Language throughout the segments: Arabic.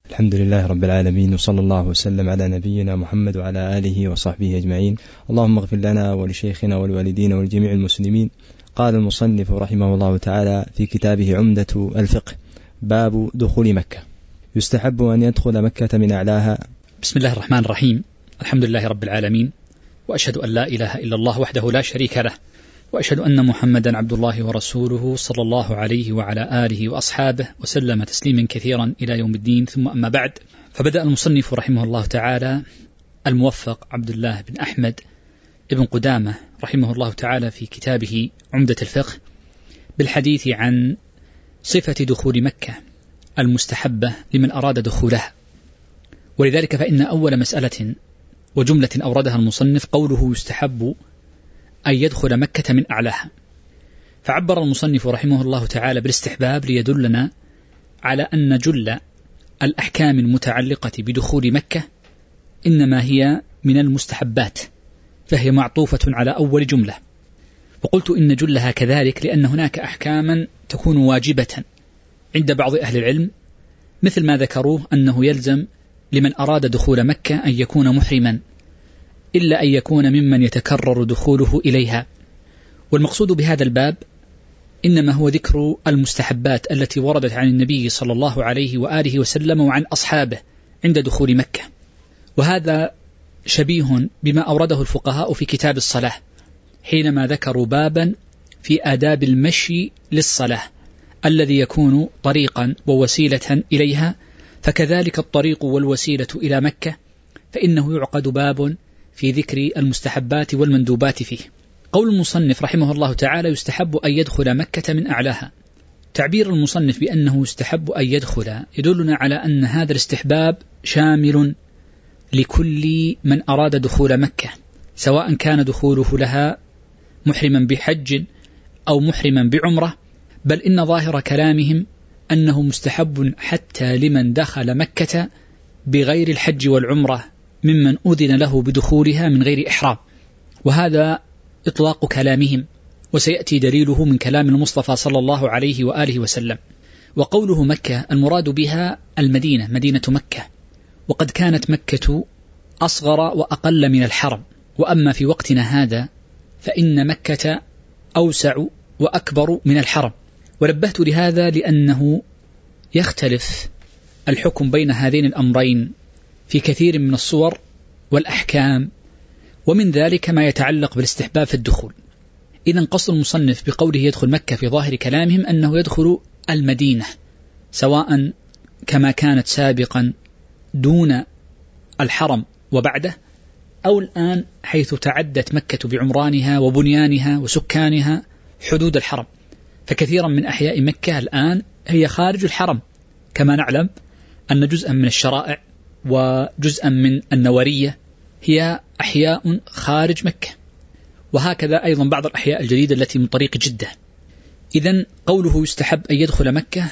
الحمد لله رب العالمين، وصلى الله وسلم على نبينا محمد وعلى آله وصحبه أجمعين. اللهم اغفر لنا ولشيخنا والوالدين ولجميع المسلمين. قال المصنف رحمه الله تعالى في كتابه عمدة الفقه: باب دخول مكة. يستحب أن يدخل مكة من أعلاها. بسم الله الرحمن الرحيم. الحمد لله رب العالمين، وأشهد أن لا إله إلا الله وحده لا شريك له، وأشهد أن محمدا عبد الله ورسوله صلى الله عليه وعلى آله وأصحابه وسلم تسليما كثيرا إلى يوم الدين. ثم أما بعد، فبدأ المصنف رحمه الله تعالى الموفق عبد الله بن أحمد ابن قدامة رحمه الله تعالى في كتابه عمدة الفقه بالحديث عن صفة دخول مكة المستحبة لمن أراد دخولها. ولذلك فإن أول مسألة وجملة أوردها المصنف قوله يستحب أن يدخل مكة من أعلاها، فعبر المصنف رحمه الله تعالى بالاستحباب ليدلنا على أن جل الأحكام المتعلقة بدخول مكة إنما هي من المستحبات، فهي معطوفة على أول جملة. وقلت إن جلها كذلك لأن هناك أحكاما تكون واجبة عند بعض أهل العلم، مثل ما ذكروه أنه يلزم لمن أراد دخول مكة أن يكون محرما، إلا أن يكون ممن يتكرر دخوله إليها. والمقصود بهذا الباب إنما هو ذكر المستحبات التي وردت عن النبي صلى الله عليه وآله وسلم وعن أصحابه عند دخول مكة. وهذا شبيه بما أورده الفقهاء في كتاب الصلاة حينما ذكروا بابا في آداب المشي للصلاة الذي يكون طريقا ووسيلة إليها، فكذلك الطريق والوسيلة إلى مكة فإنه يعقد باب في ذكر المستحبات والمندوبات فيه. قول المصنف رحمه الله تعالى يستحب أن يدخل مكة من أعلاها، تعبير المصنف بأنه يستحب أن يدخل يدلنا على أن هذا الاستحباب شامل لكل من أراد دخول مكة، سواء كان دخوله لها محرما بحج أو محرما بعمرة، بل إن ظاهر كلامهم أنه مستحب حتى لمن دخل مكة بغير الحج والعمرة ممن أذن له بدخولها من غير إحرام. وهذا إطلاق كلامهم، وسيأتي دليله من كلام المصطفى صلى الله عليه وآله وسلم. وقوله مكة المراد بها المدينة، مدينة مكة، وقد كانت مكة أصغر وأقل من الحرم، وأما في وقتنا هذا فإن مكة أوسع وأكبر من الحرم. ونبهت لهذا لأنه يختلف الحكم بين هذين الأمرين في كثير من الصور والأحكام، ومن ذلك ما يتعلق بالاستحباب في الدخول. إذن قصد المصنف بقوله يدخل مكة في ظاهر كلامهم أنه يدخل المدينة، سواء كما كانت سابقا دون الحرم وبعده، أو الآن حيث تعدت مكة بعمرانها وبنيانها وسكانها حدود الحرم. فكثيرا من أحياء مكة الآن هي خارج الحرم، كما نعلم أن جزءا من الشرائع وجزءا من النورية هي أحياء خارج مكة، وهكذا أيضا بعض الأحياء الجديدة التي من طريق جدة. إذن قوله يستحب أن يدخل مكة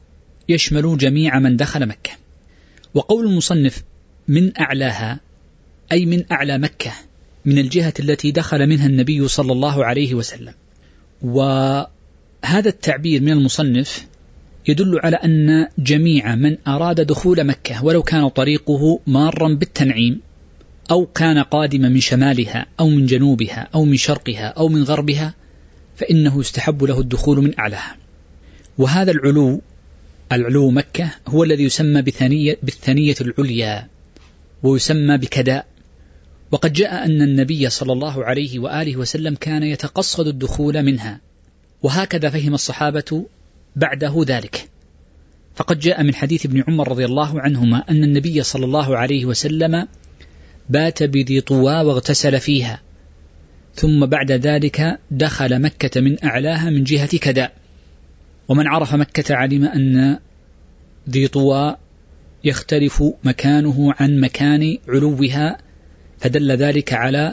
يشمل جميع من دخل مكة. وقول المصنف من أعلاها أي من أعلى مكة، من الجهة التي دخل منها النبي صلى الله عليه وسلم. وهذا التعبير من المصنف يدل على أن جميع من أراد دخول مكة ولو كان طريقه مارا بالتنعيم، أو كان قادما من شمالها أو من جنوبها أو من شرقها أو من غربها، فإنه يستحب له الدخول من أعلاها. وهذا العلو مكة هو الذي يسمى بالثنية العليا، ويسمى بكداء. وقد جاء أن النبي صلى الله عليه وآله وسلم كان يتقصد الدخول منها، وهكذا فهم الصحابة بعده ذلك. فقد جاء من حديث ابن عمر رضي الله عنهما أن النبي صلى الله عليه وسلم بات بذي طوى واغتسل فيها، ثم بعد ذلك دخل مكة من أعلاها من جهة كداء. ومن عرف مكة علم أن ذي طوى يختلف مكانه عن مكان علوها، فدل ذلك على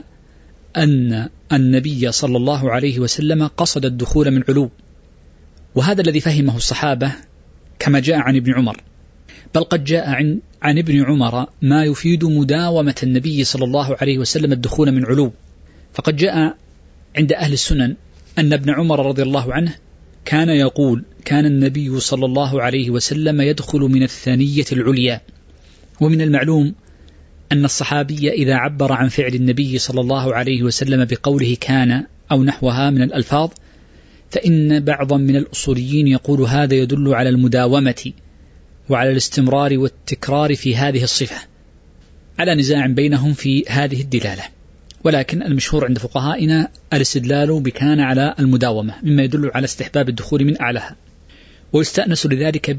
أن النبي صلى الله عليه وسلم قصد الدخول من علو. وهذا الذي فهمه الصحابة كما جاء عن ابن عمر، بل قد جاء عن ابن عمر ما يفيد مداومة النبي صلى الله عليه وسلم الدخول من علو. فقد جاء عند أهل السنن أن ابن عمر رضي الله عنه كان يقول: كان النبي صلى الله عليه وسلم يدخل من الثنية العليا. ومن المعلوم أن الصحابي إذا عبر عن فعل النبي صلى الله عليه وسلم بقوله كان أو نحوها من الألفاظ، فإن بعضا من الأصوليين يقول هذا يدل على المداومة وعلى الاستمرار والتكرار في هذه الصفة، على نزاع بينهم في هذه الدلالة. ولكن المشهور عند فقهائنا الاستدلال بكان على المداومة، مما يدل على استحباب الدخول من أعلاها. ويستأنس لذلك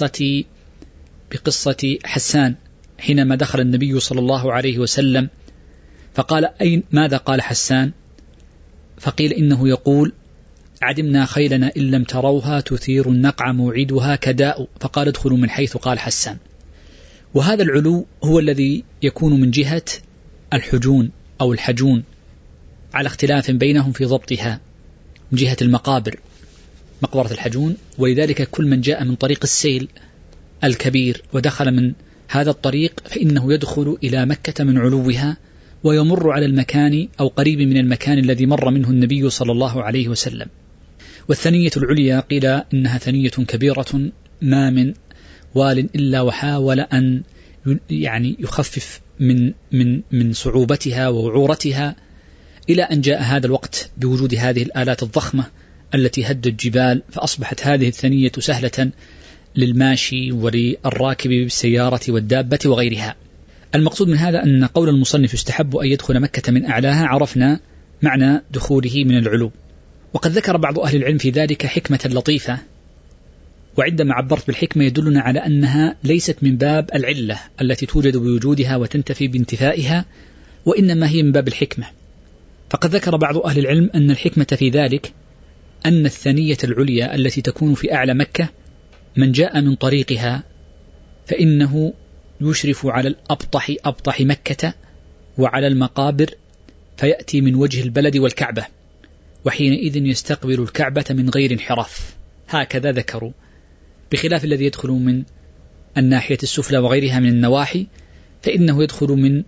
بقصة حسان حينما دخل النبي صلى الله عليه وسلم فقال: ماذا قال حسان؟ فقيل إنه يقول: عدمنا خيلنا إن لم تروها تثير النقع موعدها كداء، فقال: ادخلوا من حيث قال حسان. وهذا العلو هو الذي يكون من جهة الحجون أو الحجون، على اختلاف بينهم في ضبطها، من جهة المقابر، مقبرة الحجون. ولذلك كل من جاء من طريق السيل الكبير ودخل من هذا الطريق فإنه يدخل إلى مكة من علوها، ويمر على المكان أو قريب من المكان الذي مر منه النبي صلى الله عليه وسلم. والثنية العليا قيل إنها ثنية كبيرة ما من وال إلا وحاول أن يخفف من صعوبتها ووعورتها، إلى أن جاء هذا الوقت بوجود هذه الآلات الضخمة التي هدت الجبال، فأصبحت هذه الثنية سهلة للماشي وللراكب بالسيارة والدابة وغيرها. المقصود من هذا أن قول المصنف يستحب أن يدخل مكة من أعلاها، عرفنا معنى دخوله من العلو. وقد ذكر بعض أهل العلم في ذلك حكمة لطيفة، وعندما عبرت بالحكمة يدلنا على أنها ليست من باب العلة التي توجد بوجودها وتنتفي بانتفائها، وإنما هي من باب الحكمة. فقد ذكر بعض أهل العلم أن الحكمة في ذلك أن الثنية العليا التي تكون في أعلى مكة من جاء من طريقها فإنه يشرف على أبطح مكة وعلى المقابر، فيأتي من وجه البلد والكعبة، وحينئذ يستقبل الكعبة من غير انحراف. هكذا ذكروا، بخلاف الذي يدخل من الناحية السفلى وغيرها من النواحي، فإنه يدخل من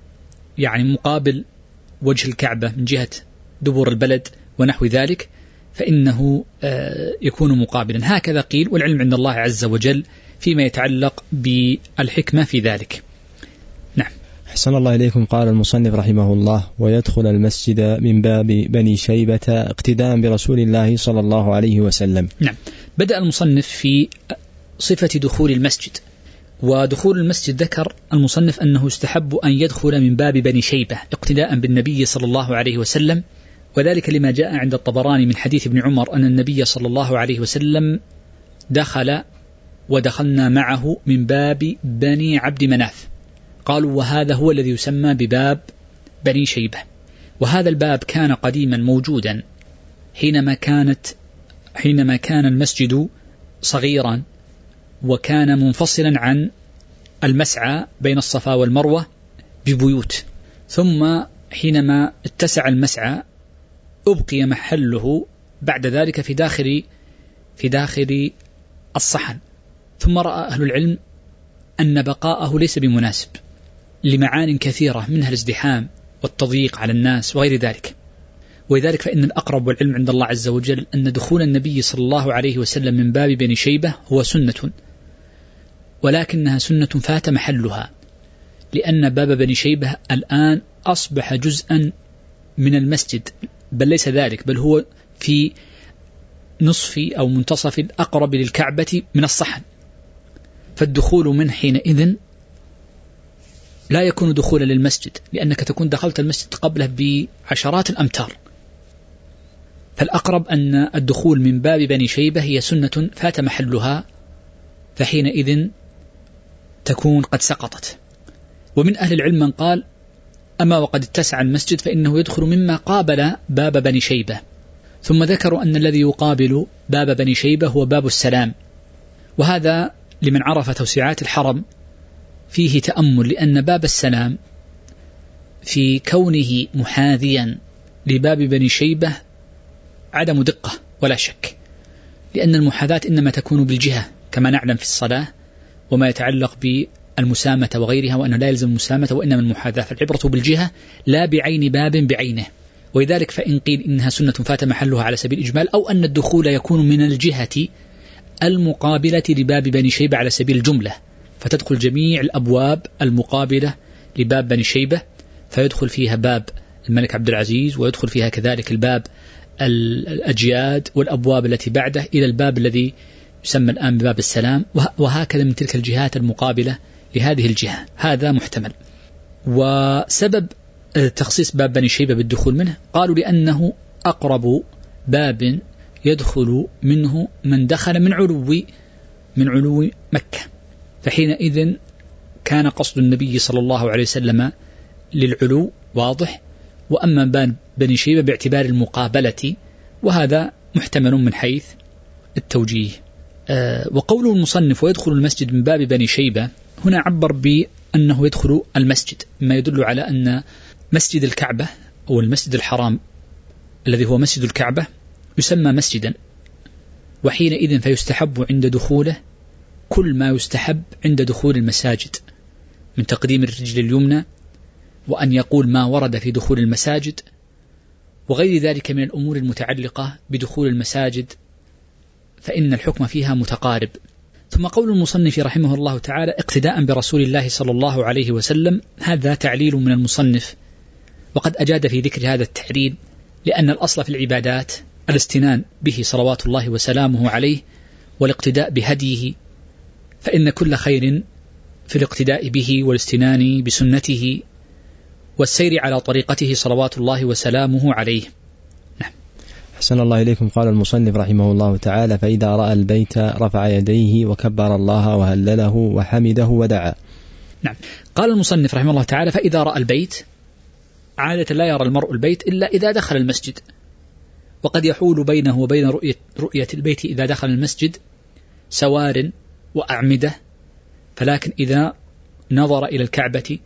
مقابل وجه الكعبة من جهة دبر البلد ونحو ذلك، فإنه يكون مقابلا. هكذا قيل، والعلم عند الله عز وجل فيما يتعلق بالحكمة في ذلك. نعم. أحسن الله إليكم. قال المصنف رحمه الله: ويدخل المسجد من باب بني شيبة اقتداء برسول الله صلى الله عليه وسلم. نعم. بدأ المصنف في صفة دخول المسجد، ودخول المسجد ذكر المصنف أنه يستحب أن يدخل من باب بني شيبة اقتداء بالنبي صلى الله عليه وسلم، وذلك لما جاء عند الطبراني من حديث ابن عمر أن النبي صلى الله عليه وسلم دخل ودخلنا معه من باب بني عبد مناف. قالوا: وهذا هو الذي يسمى بباب بني شيبة. وهذا الباب كان قديما موجودا حينما كان المسجد صغيرا، وكان منفصلا عن المسعى بين الصفا والمروة ببيوت، ثم حينما اتسع المسعى أبقي محله بعد ذلك في داخل الصحن. ثم رأى أهل العلم أن بقاءه ليس بمناسب لمعان كثيرة، منها الازدحام والتضييق على الناس وغير ذلك. ولذلك فإن الأقرب والعلم عند الله عز وجل أن دخول النبي صلى الله عليه وسلم من باب بني شيبة هو سنة، ولكنها سنة فات محلها، لأن باب بني شيبة الآن أصبح جزءا من المسجد، بل ليس ذلك، بل هو في نصف أو منتصف الأقرب للكعبة من الصحن. فالدخول من حينئذ لا يكون دخولا للمسجد، لأنك تكون دخلت المسجد قبله بعشرات الأمتار. فالأقرب أن الدخول من باب بني شيبة هي سنة فات محلها، فحينئذ تكون قد سقطت. ومن أهل العلم من قال: أما وقد اتسع المسجد فإنه يدخل مما قابل باب بني شيبة. ثم ذكروا أن الذي يقابل باب بني شيبة هو باب السلام، وهذا لمن عرف توسعات الحرم فيه تأمل، لأن باب السلام في كونه محاذيا لباب بني شيبة عدم دقة ولا شك، لأن المحاذاة إنما تكون بالجهة كما نعلم في الصلاة وما يتعلق بالمسامة وغيرها، وأنه لا يلزم المسامة وإنما المحاذاة، فالعبرة بالجهة لا بعين باب بعينه. ولذلك فإن قيل إنها سنة فات محلها على سبيل الإجمال، أو أن الدخول يكون من الجهة المقابلة لباب بني شيبة على سبيل الجملة، فتدخل جميع الأبواب المقابلة لباب بني شيبة، فيدخل فيها باب الملك عبد العزيز، ويدخل فيها كذلك الباب الأجياد والأبواب التي بعده إلى الباب الذي يسمى الآن بباب السلام، وهكذا من تلك الجهات المقابلة لهذه الجهة. هذا محتمل. وسبب تخصيص باب بني شيبة بالدخول منه قالوا لأنه أقرب باب يدخل منه من دخل من علو مكة، فحينئذ كان قصد النبي صلى الله عليه وسلم للعلو واضح، وأما باب بني شيبة باعتبار المقابلة، وهذا محتمل من حيث التوجيه. وقوله المصنف ويدخل المسجد من باب بني شيبة، هنا عبر بأنه يدخل المسجد، ما يدل على أن مسجد الكعبة أو المسجد الحرام الذي هو مسجد الكعبة يسمى مسجدا، وحينئذ فيستحب عند دخوله كل ما يستحب عند دخول المساجد من تقديم الرجل اليمنى، وأن يقول ما ورد في دخول المساجد، وغير ذلك من الأمور المتعلقة بدخول المساجد، فإن الحكم فيها متقارب. ثم قول المصنف رحمه الله تعالى اقتداء برسول الله صلى الله عليه وسلم، هذا تعليل من المصنف، وقد أجاد في ذكر هذا التعليل لأن الأصل في العبادات الاستنان به صلوات الله وسلامه عليه والاقتداء بهديه، فإن كل خير في الاقتداء به والاستنان بسنته والسير على طريقته صلوات الله وسلامه عليه. نعم. أحسن الله إليكم. قال المصنف رحمه الله تعالى فإذا رأى البيت رفع يديه وكبر الله وهلله وحمده ودعا. نعم. قال المصنف رحمه الله تعالى فإذا رأى البيت، عادة لا يرى المرء البيت إلا إذا دخل المسجد، وقد يحول بينه وبين رؤية البيت إذا دخل المسجد سوار وأعمدة، فلكن إذا نظر إلى الكعبة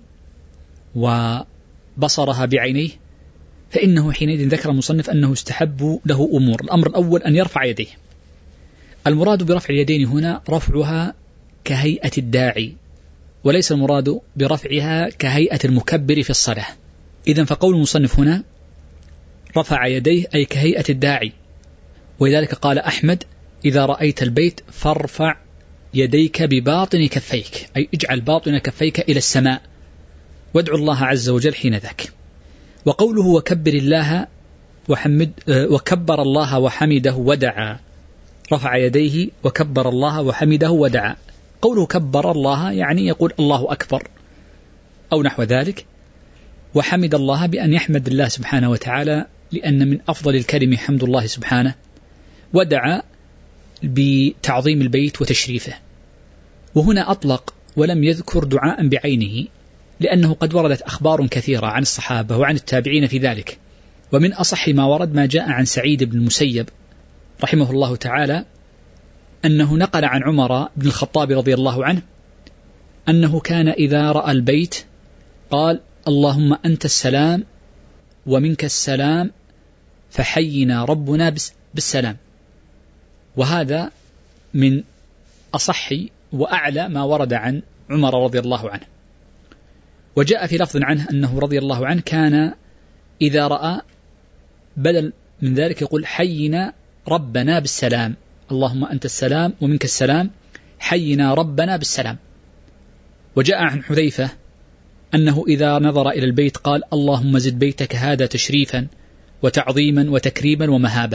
وبصرها بعينيه فإنه حينئذ ذكر المصنف أنه استحب له أمور. الأمر الأول أن يرفع يديه. المراد برفع اليدين هنا رفعها كهيئة الداعي، وليس المراد برفعها كهيئة المكبر في الصلاة. إذن فقول المصنف هنا رفع يديه أي كهيئة الداعي، ولذلك قال أحمد إذا رأيت البيت فارفع يديك بباطن كفيك، أي اجعل باطن كفيك إلى السماء وادعو الله عز وجل حين ذاك. وقوله وكبر الله وكبر الله وحمده ودعا، رفع يديه وكبر الله وحمده ودعا. قوله كبر الله يعني يقول الله أكبر أو نحو ذلك، وحمد الله بأن يحمد الله سبحانه وتعالى لأن من أفضل الكلم حمد الله سبحانه، ودعا بتعظيم البيت وتشريفه. وهنا أطلق ولم يذكر دعاء بعينه، لأنه قد وردت أخبار كثيرة عن الصحابة وعن التابعين في ذلك، ومن أصح ما ورد ما جاء عن سعيد بن المسيب رحمه الله تعالى أنه نقل عن عمر بن الخطاب رضي الله عنه أنه كان إذا رأى البيت قال اللهم أنت السلام ومنك السلام فحينا ربنا بالسلام. وهذا من أصح وأعلى ما ورد عن عمر رضي الله عنه. وجاء في لفظ عنه أنه رضي الله عنه كان إذا رأى بدل من ذلك يقول حينا ربنا بالسلام، اللهم أنت السلام ومنك السلام حينا ربنا بالسلام. وجاء عن حذيفة أنه إذا نظر إلى البيت قال اللهم زد بيتك هذا تشريفا وتعظيما وتكريما ومهابة،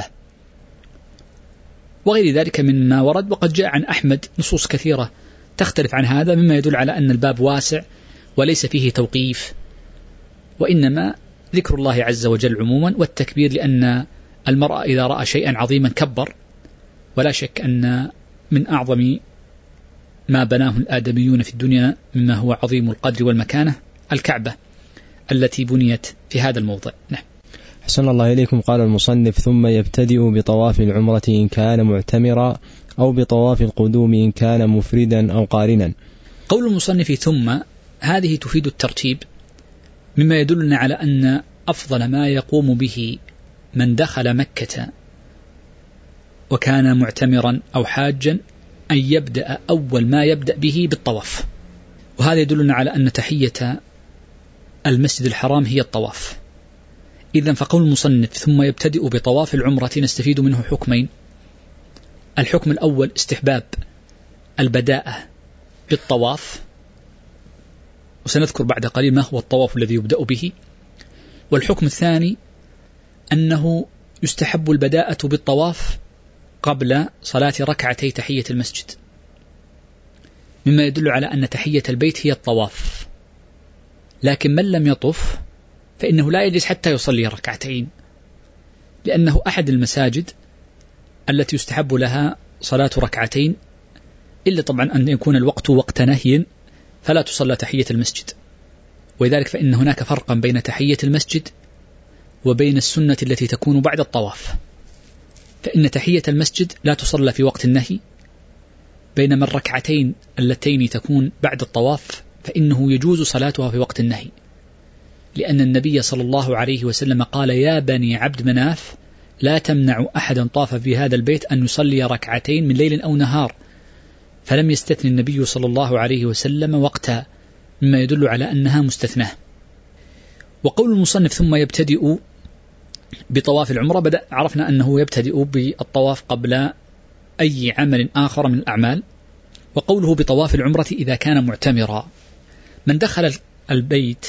وغير ذلك مما ورد. وقد جاء عن أحمد نصوص كثيرة تختلف عن هذا، مما يدل على أن الباب واسع وليس فيه توقيف، وإنما ذكر الله عز وجل عموما، والتكبير لأن المرء إذا رأى شيئا عظيما كبر. ولا شك أن من أعظم ما بناه الآدميون في الدنيا مما هو عظيم القدر والمكانة الكعبة التي بنيت في هذا الموضع. نعم. حسن الله إليكم. قال المصنف ثم يبتدئ بطواف العمرة إن كان معتمرا أو بطواف القدوم إن كان مفردا أو قارنا. قول المصنف ثم هذه تفيد الترتيب، مما يدلنا على أن أفضل ما يقوم به من دخل مكة وكان معتمرا أو حاجا أن يبدأ أول ما يبدأ به بالطواف. وهذا يدلنا على أن تحية المسجد الحرام هي الطواف. إذن فقول المصنف ثم يبتدئ بطواف العمرة نستفيد منه حكمين. الحكم الأول استحباب البداءة بالطواف، وسنذكر بعد قليل ما هو الطواف الذي يبدأ به. والحكم الثاني أنه يستحب البداءة بالطواف قبل صلاة ركعتي تحية المسجد، مما يدل على أن تحية البيت هي الطواف. لكن من لم يطف فإنه لا يجلس حتى يصلي ركعتين، لأنه أحد المساجد التي يستحب لها صلاة ركعتين، إلا طبعا أن يكون الوقت وقت نهي فلا تصلى تحية المسجد. ولذلك فإن هناك فرقا بين تحية المسجد وبين السنة التي تكون بعد الطواف. فإن تحية المسجد لا تصلى في وقت النهي، بينما الركعتين اللتين تكون بعد الطواف فإنه يجوز صلاتها في وقت النهي، لأن النبي صلى الله عليه وسلم قال: يا بني عبد مناف لا تمنعوا أحدا طاف في هذا البيت أن يصلي ركعتين من ليل أو نهار، فلم يستثني النبي صلى الله عليه وسلم وقتها، مما يدل على أنها مستثناه. وقول المصنف ثم يبتدئ بطواف العمرة، عرفنا أنه يبتدئ بالطواف قبل أي عمل آخر من الأعمال. وقوله بطواف العمرة إذا كان معتمرا، من دخل البيت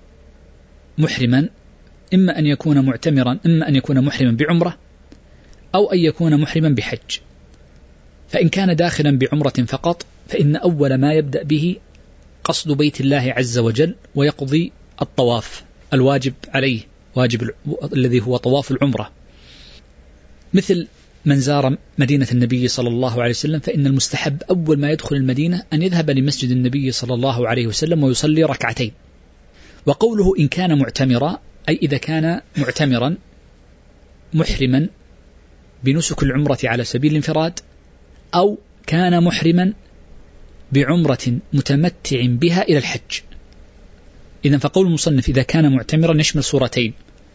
محرما إما أن يكون معتمرا، إما أن يكون محرما بعمرة أو أن يكون محرما بحج. فإن كان داخلا بعمرة فقط فإن أول ما يبدأ به قصد بيت الله عز وجل ويقضي الطواف الواجب عليه، واجب الذي هو طواف العمرة. مثل من زار مدينة النبي صلى الله عليه وسلم فإن المستحب أول ما يدخل المدينة أن يذهب لمسجد النبي صلى الله عليه وسلم ويصلي ركعتين. وقوله إن كان معتمرا أي إذا كان معتمرا محرما بنسك العمرة على سبيل الانفراد، أو كان محرما بعمرة متمتع بها إلى الحج. إذن فقول المصنف إذا كان معتمرا يشمل صورتين: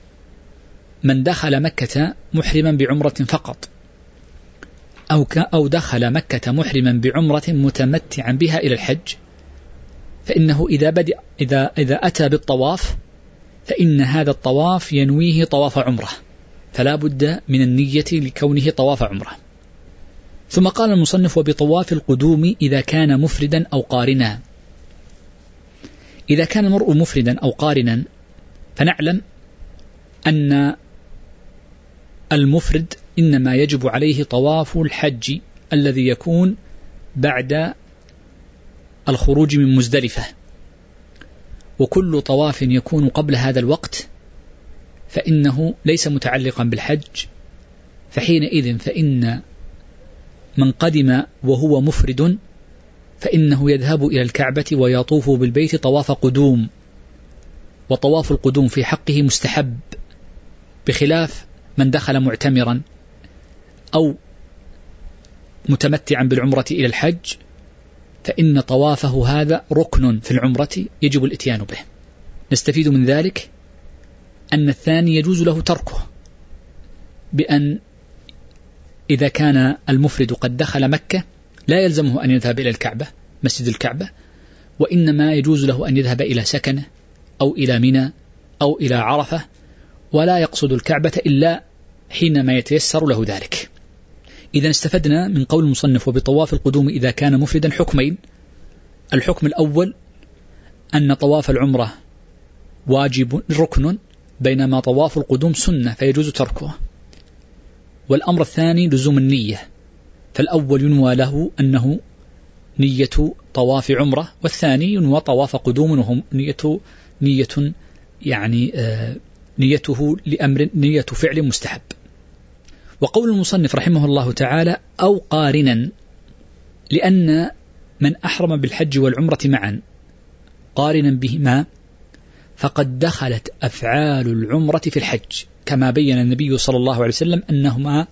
من دخل مكة محرما بعمرة فقط، أو دخل مكة محرما بعمرة متمتعا بها إلى الحج. فإنه إذا أتى بالطواف فإن هذا الطواف ينويه طواف عمرة، فلا بد من النية لكونه طواف عمرة. ثم قال المصنف وبطواف القدوم إذا كان مفردا أو قارنا. إذا كان المرء مفردا أو قارنا فنعلم أن المفرد إنما يجب عليه طواف الحج الذي يكون بعد الخروج من مزدلفة، وكل طواف يكون قبل هذا الوقت فإنه ليس متعلقا بالحج. فحينئذ فإن من قدم وهو مفرد فإنه يذهب إلى الكعبة ويطوف بالبيت طواف قدوم، وطواف القدوم في حقه مستحب، بخلاف من دخل معتمرا أو متمتعا بالعمرة إلى الحج فإن طوافه هذا ركن في العمرة يجب الاتيان به. نستفيد من ذلك أن الثاني يجوز له تركه، بأن إذا كان المفرد قد دخل مكة لا يلزمه أن يذهب إلى الكعبة مسجد الكعبة، وإنما يجوز له أن يذهب إلى سكنه أو إلى منى أو إلى عرفة، ولا يقصد الكعبة إلا حينما يتيسر له ذلك. إذا استفدنا من قول المصنف وبطواف القدوم إذا كان مفردا حكمين: الحكم الأول أن طواف العمرة واجب ركن، بينما طواف القدوم سنة فيجوز تركه. والأمر الثاني لزوم النية، فالأول ينوى له أنه نية طواف عمرة، والثاني ينوى طواف قدوم وهم نية يعني نيته لأمر، نية فعل مستحب. وقول المصنف رحمه الله تعالى أو قارنا، لأن من أحرم بالحج والعمرة معا قارنا بهما فقد دخلت أفعال العمرة في الحج، كما بين النبي صلى الله عليه وسلم أنهما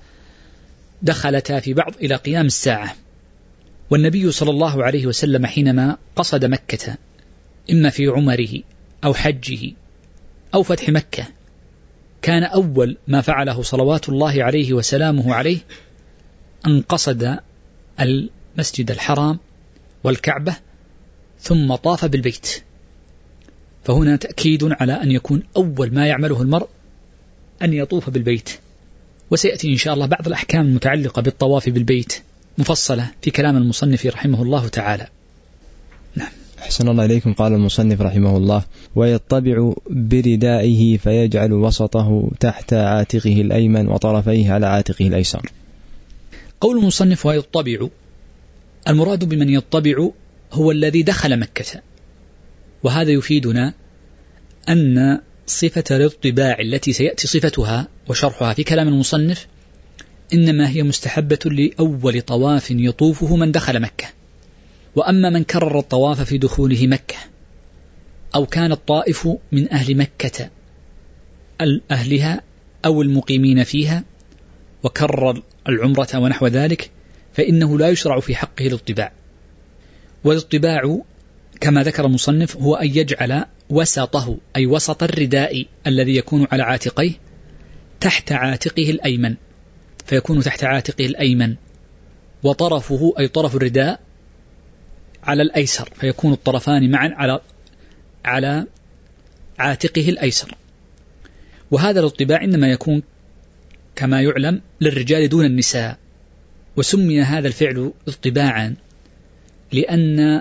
دخلتا في بعض إلى قيام الساعة. والنبي صلى الله عليه وسلم حينما قصد مكة إما في عمره أو حجه أو فتح مكة كان أول ما فعله صلوات الله عليه وسلامه عليه أن قصد المسجد الحرام والكعبة ثم طاف بالبيت. فهنا تأكيد على أن يكون أول ما يعمله المرء أن يطوف بالبيت، وسيأتي إن شاء الله بعض الأحكام المتعلقة بالطواف بالبيت مفصلة في كلام المصنف رحمه الله تعالى. نعم. أحسن الله إليكم. قال المصنف رحمه الله: ويطبع بردائه فيجعل وسطه تحت عاتقه الأيمن وطرفيه على عاتقه الأيسر. قول المصنف ويطبع، المراد بمن يطبع هو الذي دخل مكة، وهذا يفيدنا أن صفة الاطباع التي سيأتي صفتها وشرحها في كلام المصنف إنما هي مستحبة لأول طواف يطوفه من دخل مكة. وأما من كرر الطواف في دخوله مكة أو كان الطائف من أهل مكة أهلها أو المقيمين فيها وكرر العمرة ونحو ذلك فإنه لا يشرع في حقه الاطباع. والاطباع كما ذكر المصنف هو أن يجعل وسطه أي وسط الرداء الذي يكون على عاتقيه تحت عاتقه الأيمن، فيكون تحت عاتقه الأيمن، وطرفه أي طرف الرداء على الأيسر، فيكون الطرفان معا على عاتقه الأيسر. وهذا الاطباع إنما يكون كما يعلم للرجال دون النساء، وسمي هذا الفعل اطباعا لأن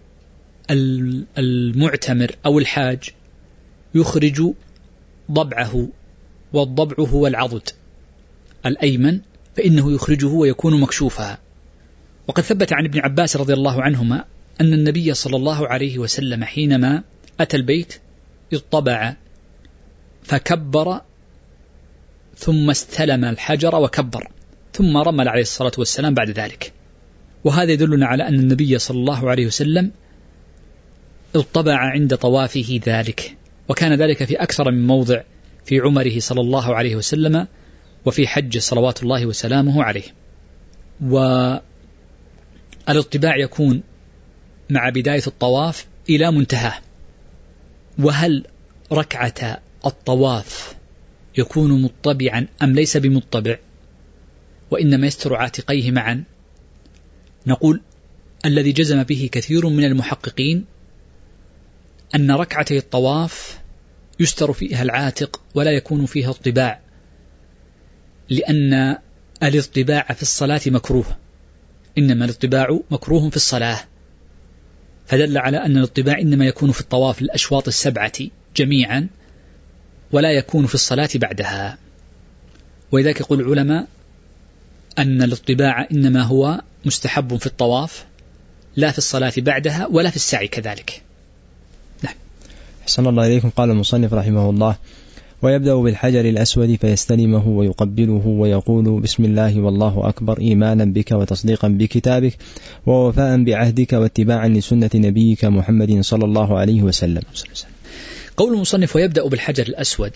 المعتمر أو الحاج يخرج ضبعه، والضبع هو العضد الأيمن، فإنه يخرجه ويكون مكشوفا. وقد ثبت عن ابن عباس رضي الله عنهما أن النبي صلى الله عليه وسلم حينما أتى البيت اطبع فكبر ثم استلم الحجر وكبر ثم رمل عليه الصلاة والسلام بعد ذلك. وهذا يدلنا على أن النبي صلى الله عليه وسلم اطبع عند طوافه ذلك، وكان ذلك في أكثر من موضع في عمره صلى الله عليه وسلم وفي حج صلوات الله وسلامه عليه. والاطباع يكون مع بداية الطواف إلى منتهاه. وهل ركعة الطواف يكون مطبعا أم ليس بمطبع وإنما يستر عاتقيه معا؟ نقول الذي جزم به كثير من المحققين أن ركعتي الطواف يستر فيها العاتق ولا يكون فيها اطباع، لأن الاطباع في الصلاة مكروه، إنما الاطباع مكروه في الصلاة، فدل على أن الاطباع إنما يكون في الطواف الأشواط السبعة جميعا ولا يكون في الصلاة بعدها. ولذلك يقول العلماء أن الاطباع إنما هو مستحب في الطواف لا في الصلاة بعدها ولا في السعي كذلك. نعم. أحسن الله إليكم. قال المصنف رحمه الله: ويبدأ بالحجر الأسود فيستلمه ويقبله ويقول: بسم الله والله أكبر، إيمانا بك وتصديقا بكتابك ووفاء بعهدك واتباعا لسنة نبيك محمد صلى الله عليه وسلم. قول المصنف ويبدأ بالحجر الأسود،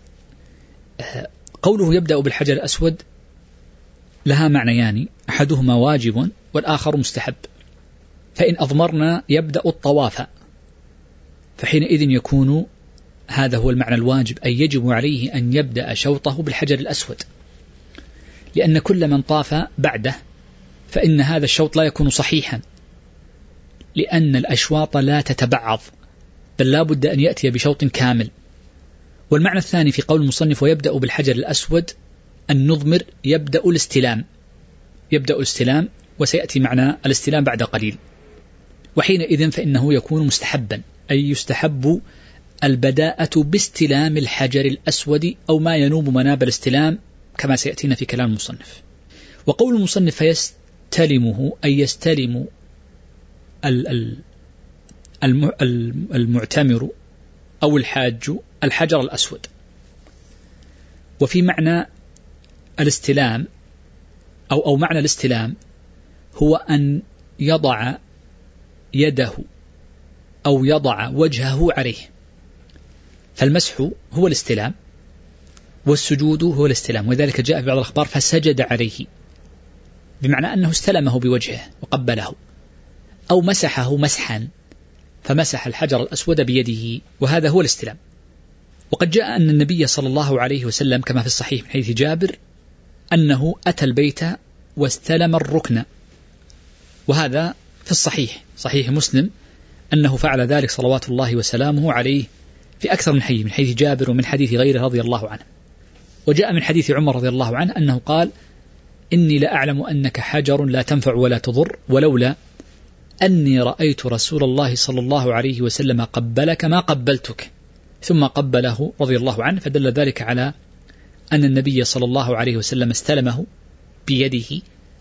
قوله يبدأ بالحجر الأسود لها معنيان، أحدهما واجب والآخر مستحب. فإن أضمرنا يبدأ الطواف فحينئذ يكون هذا هو المعنى الواجب، أي يجب عليه أن يبدأ شوطه بالحجر الأسود، لأن كل من طاف بعده فإن هذا الشوط لا يكون صحيحا، لأن الأشواط لا تتبعض، بل لا بد أن يأتي بشوط كامل. والمعنى الثاني في قول المصنف ويبدأ بالحجر الأسود النضمر يبدأ الاستلام، وسيأتي معنى الاستلام بعد قليل. وحينئذ فإنه يكون مستحبا، أي يستحب البداءة باستلام الحجر الأسود أو ما ينوب مناب الاستلام كما سيأتينا في كلام المصنف. وقول المصنف فيستلمه أي يستلم المعتمر أو الحاج الحجر الأسود. وفي معنى الاستلام أو معنى الاستلام هو أن يضع يده أو يضع وجهه عليه، فالمسح هو الاستلام والسجود هو الاستلام، وذلك جاء في بعض الأخبار فسجد عليه، بمعنى أنه استلمه بوجهه وقبله، أو مسحه مسحا فمسح الحجر الأسود بيده، وهذا هو الاستلام. وقد جاء أن النبي صلى الله عليه وسلم كما في الصحيح من حديث جابر أنه أتى البيت واستلم الركن، وهذا في الصحيح صحيح مسلم أنه فعل ذلك صلوات الله وسلامه عليه في أكثر من حديث، من حديث جابر ومن حديث غيره رضي الله عنه. وجاء من حديث عمر رضي الله عنه أنه قال: إني لأعلم أنك حجر لا تنفع ولا تضر، ولولا أني رأيت رسول الله صلى الله عليه وسلم قبلك ما قبلتك، ثم قبله رضي الله عنه، فدل ذلك على أن النبي صلى الله عليه وسلم استلمه بيده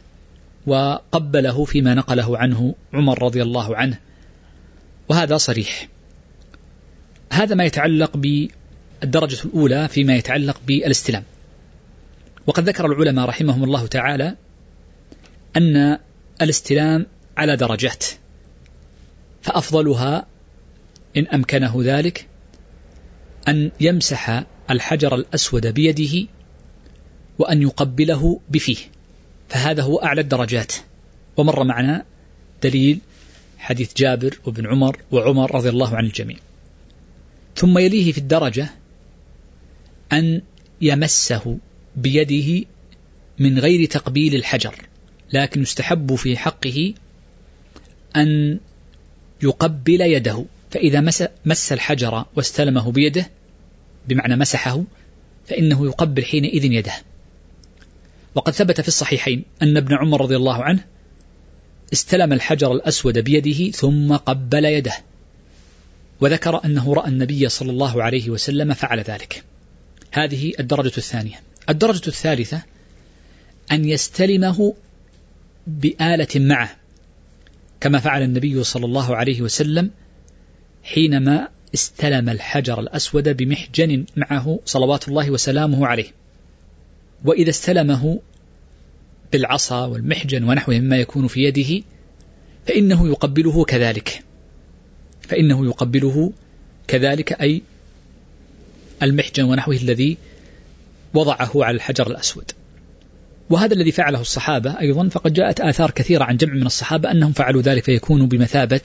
وقبله فيما نقله عنه عمر رضي الله عنه، وهذا صريح. هذا ما يتعلق بالدرجة الأولى فيما يتعلق بالاستلام. وقد ذكر العلماء رحمهم الله تعالى أن الاستلام على درجات، فأفضلها إن أمكنه ذلك أن يمسح الحجر الأسود بيده وأن يقبله بفيه، فهذا هو أعلى الدرجات. ومر معنا دليل حديث جابر وابن عمر وعمر رضي الله عن الجميع. ثم يليه في الدرجة أن يمسه بيده من غير تقبيل الحجر، لكن يستحب في حقه أن يقبل يده، فإذا مس الحجر واستلمه بيده بمعنى مسحه فإنه يقبل حينئذ يده. وقد ثبت في الصحيحين أن ابن عمر رضي الله عنه استلم الحجر الأسود بيده ثم قبل يده، وذكر أنه رأى النبي صلى الله عليه وسلم فعل ذلك. هذه الدرجة الثانية. الدرجة الثالثة أن يستلمه بآلة معه، كما فعل النبي صلى الله عليه وسلم حينما استلم الحجر الأسود بمحجن معه صلوات الله وسلامه عليه. وإذا استلمه بالعصا والمحجن ونحوه مما يكون في يده فإنه يقبله كذلك، أي المحجن ونحوه الذي وضعه على الحجر الأسود. وهذا الذي فعله الصحابة أيضا، فقد جاءت آثار كثيرة عن جمع من الصحابة أنهم فعلوا ذلك، فيكون بمثابة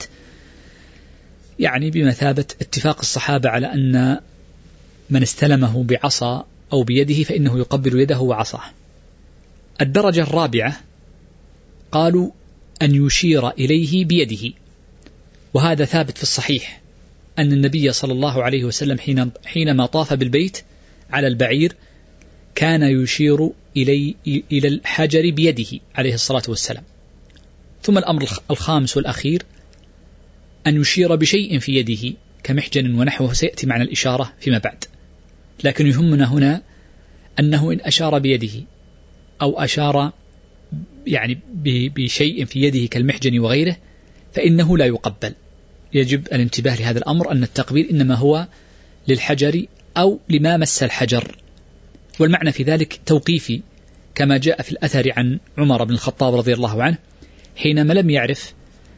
اتفاق الصحابة على أن من استلمه بعصا أو بيده فإنه يقبل يده وعصاه. الدرجة الرابعة قالوا أن يشير إليه بيده، وهذا ثابت في الصحيح أن النبي صلى الله عليه وسلم حينما طاف بالبيت على البعير كان يشير إلى الحجر بيده عليه الصلاة والسلام. ثم الأمر الخامس والأخير أن يشير بشيء في يده كمحجن ونحوه، سيأتي معنا الإشارة فيما بعد، لكن يهمنا هنا أنه إن أشار بيده أو أشار بشيء في يده كالمحجن وغيره فإنه لا يقبل. يجب الانتباه لهذا الأمر، أن التقبيل إنما هو للحجر أو لما مس الحجر، والمعنى في ذلك توقيفي كما جاء في الأثر عن عمر بن الخطاب رضي الله عنه حينما لم يعرف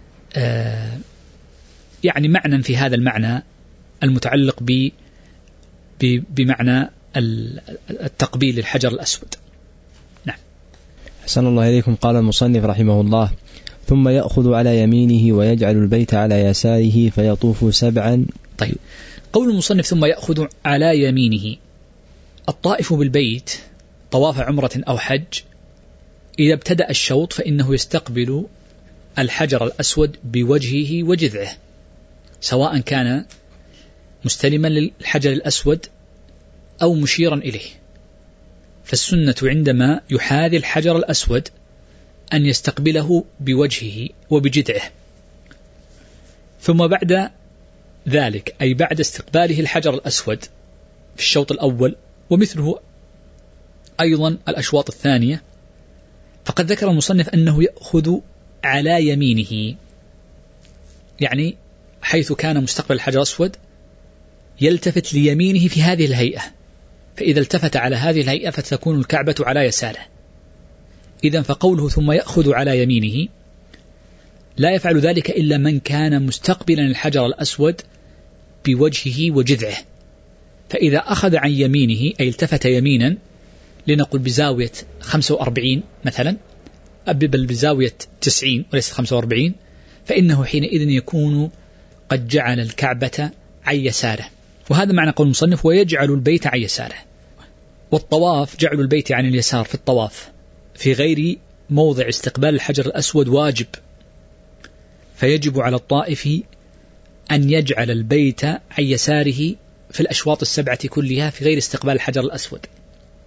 معنى في هذا المعنى المتعلق بمعنى التقبيل للحجر الأسود. نعم. أحسن الله إليكم. قال المصنف رحمه الله: ثم يأخذ على يمينه ويجعل البيت على يساره فيطوف 7. طيب، قول المصنف ثم يأخذ على يمينه، الطائف بالبيت طواف عمرة أو حج إذا ابتدأ الشوط فإنه يستقبل الحجر الأسود بوجهه وجذعه، سواء كان مستلما للحجر الأسود أو مشيرا إليه. فالسنة عندما يحاذي الحجر الأسود أن يستقبله بوجهه وبجذعه، ثم بعد ذلك أي بعد استقباله الحجر الأسود في الشوط الأول ومثله أيضا الأشواط الثانية، فقد ذكر المصنف أنه يأخذ على يمينه، يعني حيث كان مستقبل الحجر الأسود يلتفت ليمينه في هذه الهيئة، فإذا التفت على هذه الهيئة فتكون الكعبة على يساره. إذن فقوله ثم يأخذ على يمينه لا يفعل ذلك إلا من كان مستقبلا الحجر الأسود بوجهه وجذعه، فإذا أخذ عن يمينه أي التفت يمينا لنقل بزاوية 45 مثلا، بل بزاوية 90 وليس 45، فإنه حينئذ يكون قد جعل الكعبة عن يساره. وهذا معنى قول المصنف ويجعل البيت عن يساره. والطواف جعل البيت عن اليسار في الطواف في غير موضع استقبال الحجر الأسود واجب، فيجب على الطائف أن يجعل البيت عن يساره في الأشواط 7 كلها في غير استقبال الحجر الأسود.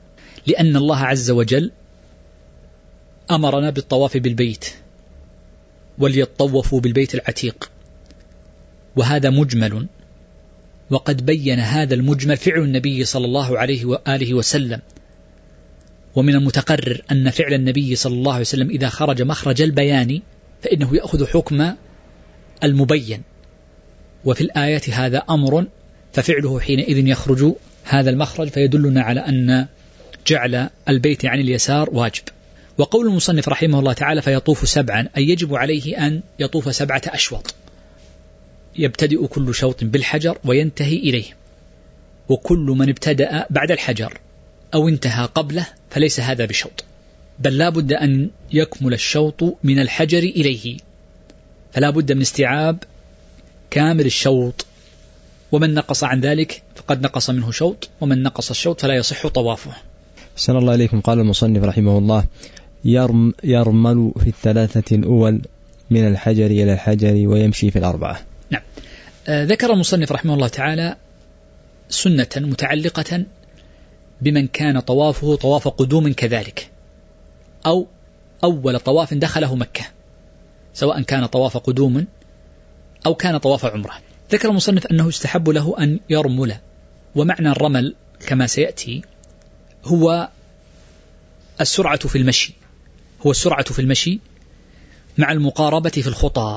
لأن الله عز وجل أمرنا بالطواف بالبيت، وليطوفوا بالبيت العتيق، وهذا مجمل، وقد بين هذا المجمل فعل النبي صلى الله عليه وآله وسلم. ومن المتقرر أن فعل النبي صلى الله عليه وسلم إذا خرج مخرج البيان فإنه يأخذ حكم المبين، وفي الآية هذا أمر، ففعله حينئذ يخرج هذا المخرج، فيدلنا على أن جعل البيت عن اليسار واجب. وقول المصنف رحمه الله تعالى فيطوف سبعا، أي يجب عليه أن يطوف 7 أشواط، يبتدئ كل شوط بالحجر وينتهي إليه، وكل من ابتدأ بعد الحجر أو انتهى قبله فليس هذا بشوط، بل لا بد أن يكمل الشوط من الحجر إليه، فلا بد من استيعاب كامل الشوط، ومن نقص عن ذلك فقد نقص منه شوط، ومن نقص الشوط فلا يصح طوافه. أحسن الله إليكم. قال المصنف رحمه الله يرمل في 3 الأول من الحجر إلى الحجر ويمشي في 4. نعم. ذكر المصنف رحمه الله تعالى سنة متعلقة بمن كان طوافه طواف قدوم كذلك، أو أول طواف دخله مكة، سواء كان طواف قدوم أو كان طواف عمره. ذكر المصنف أنه يستحب له أن يرمل، ومعنى الرمل كما سيأتي هو السرعة في المشي، مع المقاربة في الخطى،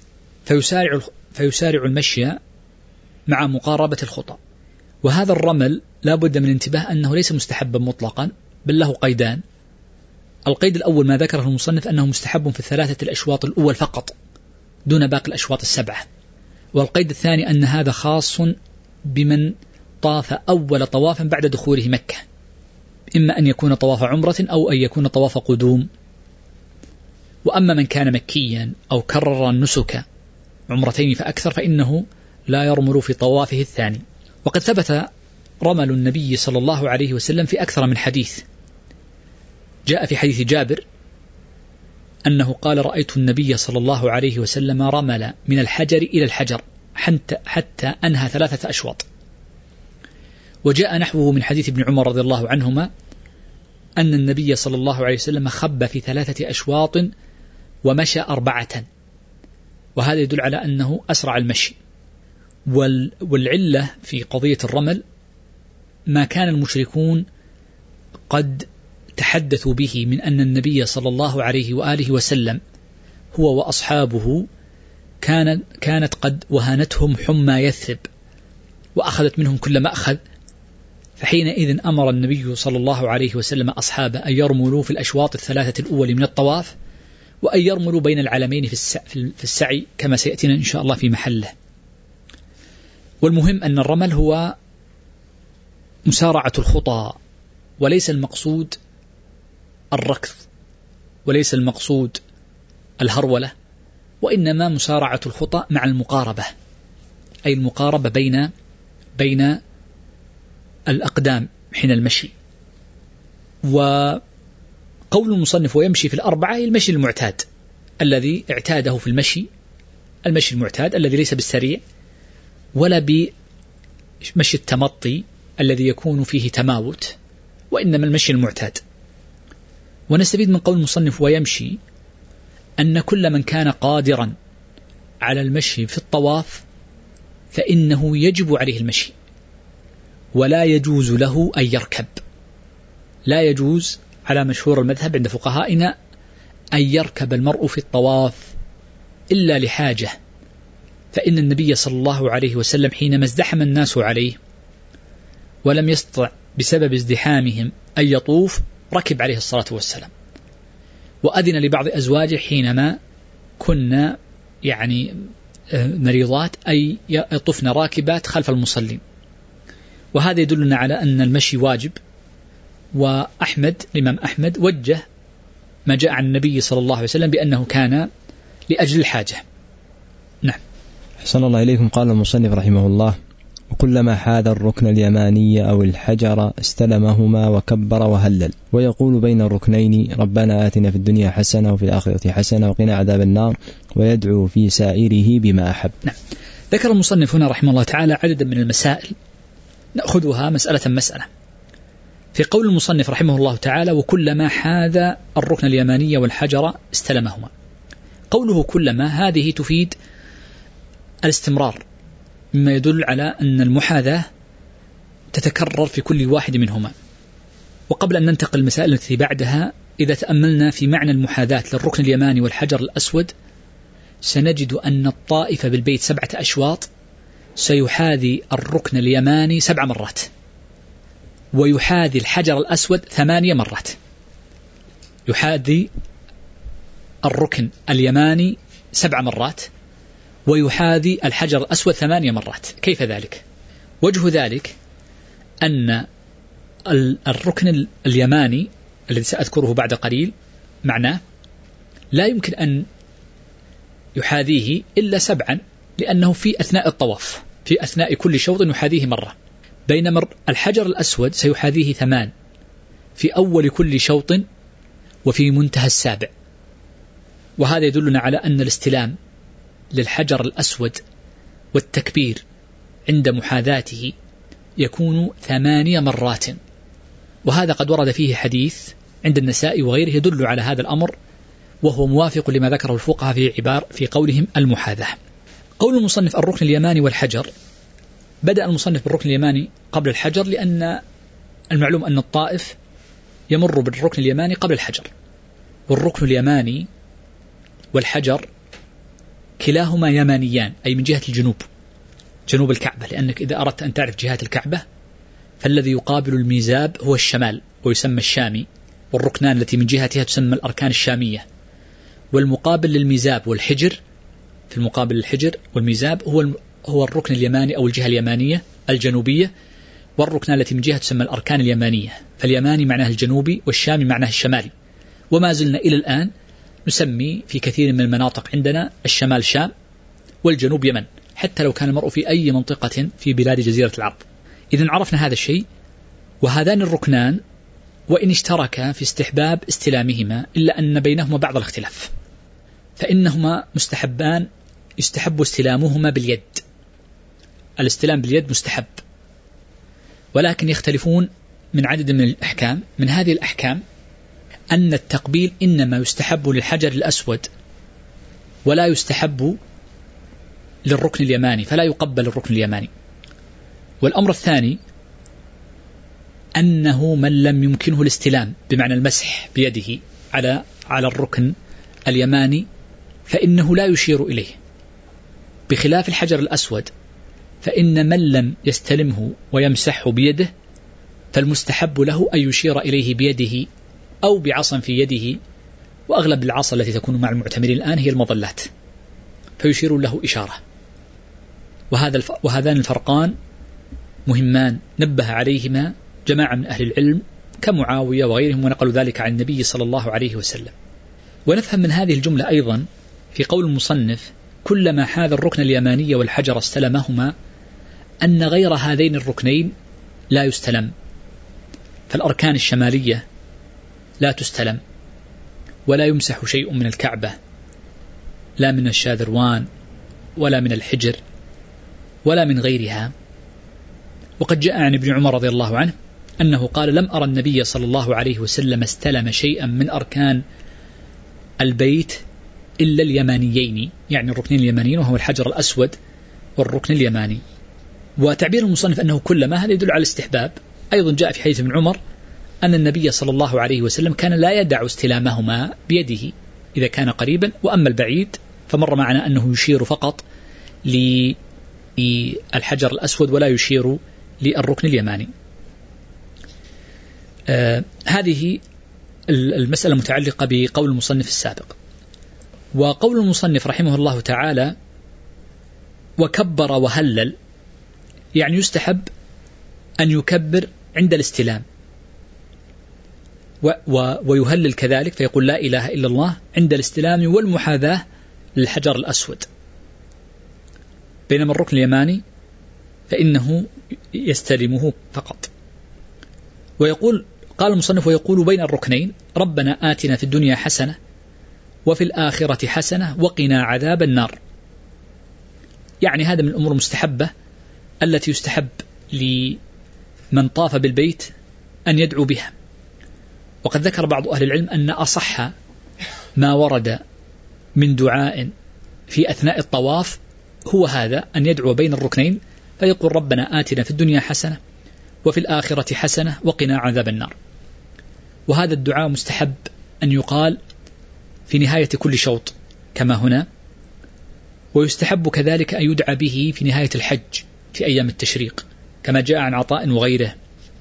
فيسارع المشي مع مقاربة الخطى. وهذا الرمل لا بد من انتباه أنه ليس مستحبا مطلقا، بل له قيدان. القيد الأول ما ذكره المصنف أنه مستحب في 3 الأشواط الأول فقط دون باقي الأشواط 7. والقيد الثاني أن هذا خاص بمن طاف أول طواف بعد دخوله مكة، إما أن يكون طواف عمرة أو أن يكون طواف قدوم. وأما من كان مكيا أو كرر النسك عمرتين فأكثر فإنه لا يرمل في طوافه الثاني. وقد ثبت رمل النبي صلى الله عليه وسلم في أكثر من حديث. جاء في حديث جابر أنه قال رأيت النبي صلى الله عليه وسلم رمل من الحجر إلى الحجر حتى أنهى 3 أشواط. وجاء نحوه من حديث ابن عمر رضي الله عنهما أن النبي صلى الله عليه وسلم خب في 3 أشواط ومشى 4، وهذا يدل على أنه أسرع المشي. والعلة في قضية الرمل ما كان المشركون قد تحدثوا به من أن النبي صلى الله عليه وآله وسلم هو وأصحابه كانت قد وهانتهم حمى يثرب وأخذت منهم كل ما أخذ، فحينئذ أمر النبي صلى الله عليه وسلم أصحابه أن يرملوا في الأشواط 3 الأول من الطواف، وأن يرملوا بين العلمين في السعي كما سيأتينا إن شاء الله في محله. والمهم أن الرمل هو مسارعة الخطى، وليس المقصود الركض، وليس المقصود الهرولة، وإنما مسارعة الخطى مع المقاربة، أي المقاربة بين الأقدام حين المشي. وقول المصنف ويمشي في 4 المشي المعتاد الذي اعتاده في المشي المعتاد الذي ليس بالسريع ولا بمشي التمطي الذي يكون فيه تماوت، وإنما المشي المعتاد. ونستفيد من قول المصنف ويمشي أن كل من كان قادرا على المشي في الطواف فإنه يجب عليه المشي، ولا يجوز له أن يركب. لا يجوز على مشهور المذهب عند فقهائنا أن يركب المرء في الطواف إلا لحاجة، فإن النبي صلى الله عليه وسلم حينما ازدحم الناس عليه ولم يستطع بسبب ازدحامهم أن يطوف ركب عليه الصلاة والسلام، وأذن لبعض أزواجه حينما كنا مريضات أي يطفن راكبات خلف المصلين. وهذا يدلنا على أن المشي واجب. الإمام أحمد وجه ما جاء عن النبي صلى الله عليه وسلم بأنه كان لأجل الحاجة. نعم. أحسن الله إليكم. قال المصنف رحمه الله وكلما حاذ الركن اليماني أو الحجر استلمهما وكبر وهلل، ويقول بين الركنين ربنا آتنا في الدنيا حسنة وفي الآخرة حسنة وقنا عذاب النار، ويدعو في سائره بما أحب. نعم. ذكر المصنف هنا رحمه الله تعالى عددا من المسائل نأخذها مسألة. في قول المصنف رحمه الله تعالى: وكلما حاذ الركن اليماني والحجر استلمهما. قوله كلما هذه تفيد الاستمرار، مما يدل على أن المحاذاة تتكرر في كل واحد منهما. وقبل أن ننتقل المسائل التي بعدها، إذا تأملنا في معنى المحاذاة للركن اليماني والحجر الأسود سنجد أن الطائف بالبيت 7 أشواط سيحاذي الركن اليماني 7 مرات، ويحاذي الحجر الأسود 8 مرات. يحاذي الركن اليماني 7 مرات ويحاذي الحجر الأسود 8 مرات. كيف ذلك؟ وجه ذلك أن الركن اليماني الذي سأذكره بعد قليل معناه لا يمكن أن يحاذيه إلا 7، لأنه في أثناء الطواف، في أثناء كل شوط يحاذيه مرة، بينما الحجر الأسود سيحاذيه 8 في أول كل شوط وفي منتهى السابع. وهذا يدلنا على أن الاستلام للحجر الأسود والتكبير عند محاذاته يكون 8 مرات، وهذا قد ورد فيه حديث عند النسائي وغيره يدل على هذا الأمر، وهو موافق لما ذكره الفقهاء في قولهم المحاذاة. قول المصنف الركن اليماني والحجر، بدأ المصنف بالركن اليماني قبل الحجر، لأن المعلوم أن الطائف يمر بالركن اليماني قبل الحجر، والركن اليماني والحجر كلاهما يمانيان، أي من جهة الجنوب، جنوب الكعبة، لأنك إذا أردت أن تعرف جهات الكعبة فالذي يقابل الميزاب هو الشمال ويسمى الشامي، والركنان التي من جهتها تسمى الأركان الشامية، والمقابل للميزاب والحجر، في المقابل للحجر والميزاب هو الركن اليماني أو الجهة اليمانية الجنوبية، والركنان التي من جهة تسمى الأركان اليمانية. فاليماني معناه الجنوبي والشامي معناه الشمالي، وما زلنا إلى الآن نسمي في كثير من المناطق عندنا الشمال شام والجنوب يمن، حتى لو كان المرء في أي منطقة في بلاد جزيرة العرب. إذن عرفنا هذا الشيء. وهذان الركنان وإن اشتركا في استحباب استلامهما إلا أن بينهما بعض الاختلاف، فإنهما مستحبان يستحب استلامهما باليد. الاستلام باليد مستحب، ولكن يختلفون من عدد من الأحكام. من هذه الأحكام أن التقبيل إنما يستحب للحجر الأسود ولا يستحب للركن اليماني، فلا يقبل الركن اليماني. والأمر الثاني أنه من لم يمكنه الاستلام بمعنى المسح بيده على الركن اليماني فإنه لا يشير إليه، بخلاف الحجر الأسود فإن من لم يستلمه ويمسحه بيده فالمستحب له أن يشير إليه بيده أو بعصا في يده، وأغلب العصا التي تكون مع المعتمرين الآن هي المظلات، فيشير له إشارة. وهذان الفرقان مهمان نبه عليهما جماعة من أهل العلم كمعاوية وغيرهم، ونقلوا ذلك عن النبي صلى الله عليه وسلم. ونفهم من هذه الجملة أيضا في قول المصنف كلما حاذ الركن اليماني والحجر استلمهما أن غير هذين الركنين لا يستلم، فالأركان الشمالية لا تستلم، ولا يمسح شيء من الكعبة، لا من الشاذروان ولا من الحجر ولا من غيرها. وقد جاء عن ابن عمر رضي الله عنه أنه قال لم أرى النبي صلى الله عليه وسلم استلم شيئا من أركان البيت إلا اليمانيين، يعني الركنين اليمانيين وهو الحجر الأسود والركن اليماني. وتعبير المصنف أنه كلما، هذا يدل على الاستحباب. أيضا جاء في حديث ابن عمر أن النبي صلى الله عليه وسلم كان لا يدع استلامهما بيده إذا كان قريبا، وأما البعيد فمر معنا أنه يشير فقط للحجر الأسود ولا يشير للركن اليماني. هذه المسألة متعلقة بقول المصنف السابق. وقول المصنف رحمه الله تعالى وكبر وهلل، يعني يستحب أن يكبر عند الاستلام ويهلل كذلك، فيقول لا إله إلا الله عند الاستلام والمحاذاة للحجر الأسود، بينما الركن اليماني فإنه يستلمه فقط. ويقول قال المصنف ويقول بين الركنين ربنا آتنا في الدنيا حسنة وفي الآخرة حسنة وقنا عذاب النار. يعني هذا من الأمور المستحبة التي يستحب لمن طاف بالبيت أن يدعو بها. وقد ذكر بعض أهل العلم أن أصح ما ورد من دعاء في أثناء الطواف هو هذا، أن يدعو بين الركنين فيقول ربنا آتنا في الدنيا حسنة وفي الآخرة حسنة وقنا عذاب النار. وهذا الدعاء مستحب أن يقال في نهاية كل شوط كما هنا، ويستحب كذلك أن يدعى به في نهاية الحج في أيام التشريق كما جاء عن عطاء وغيره،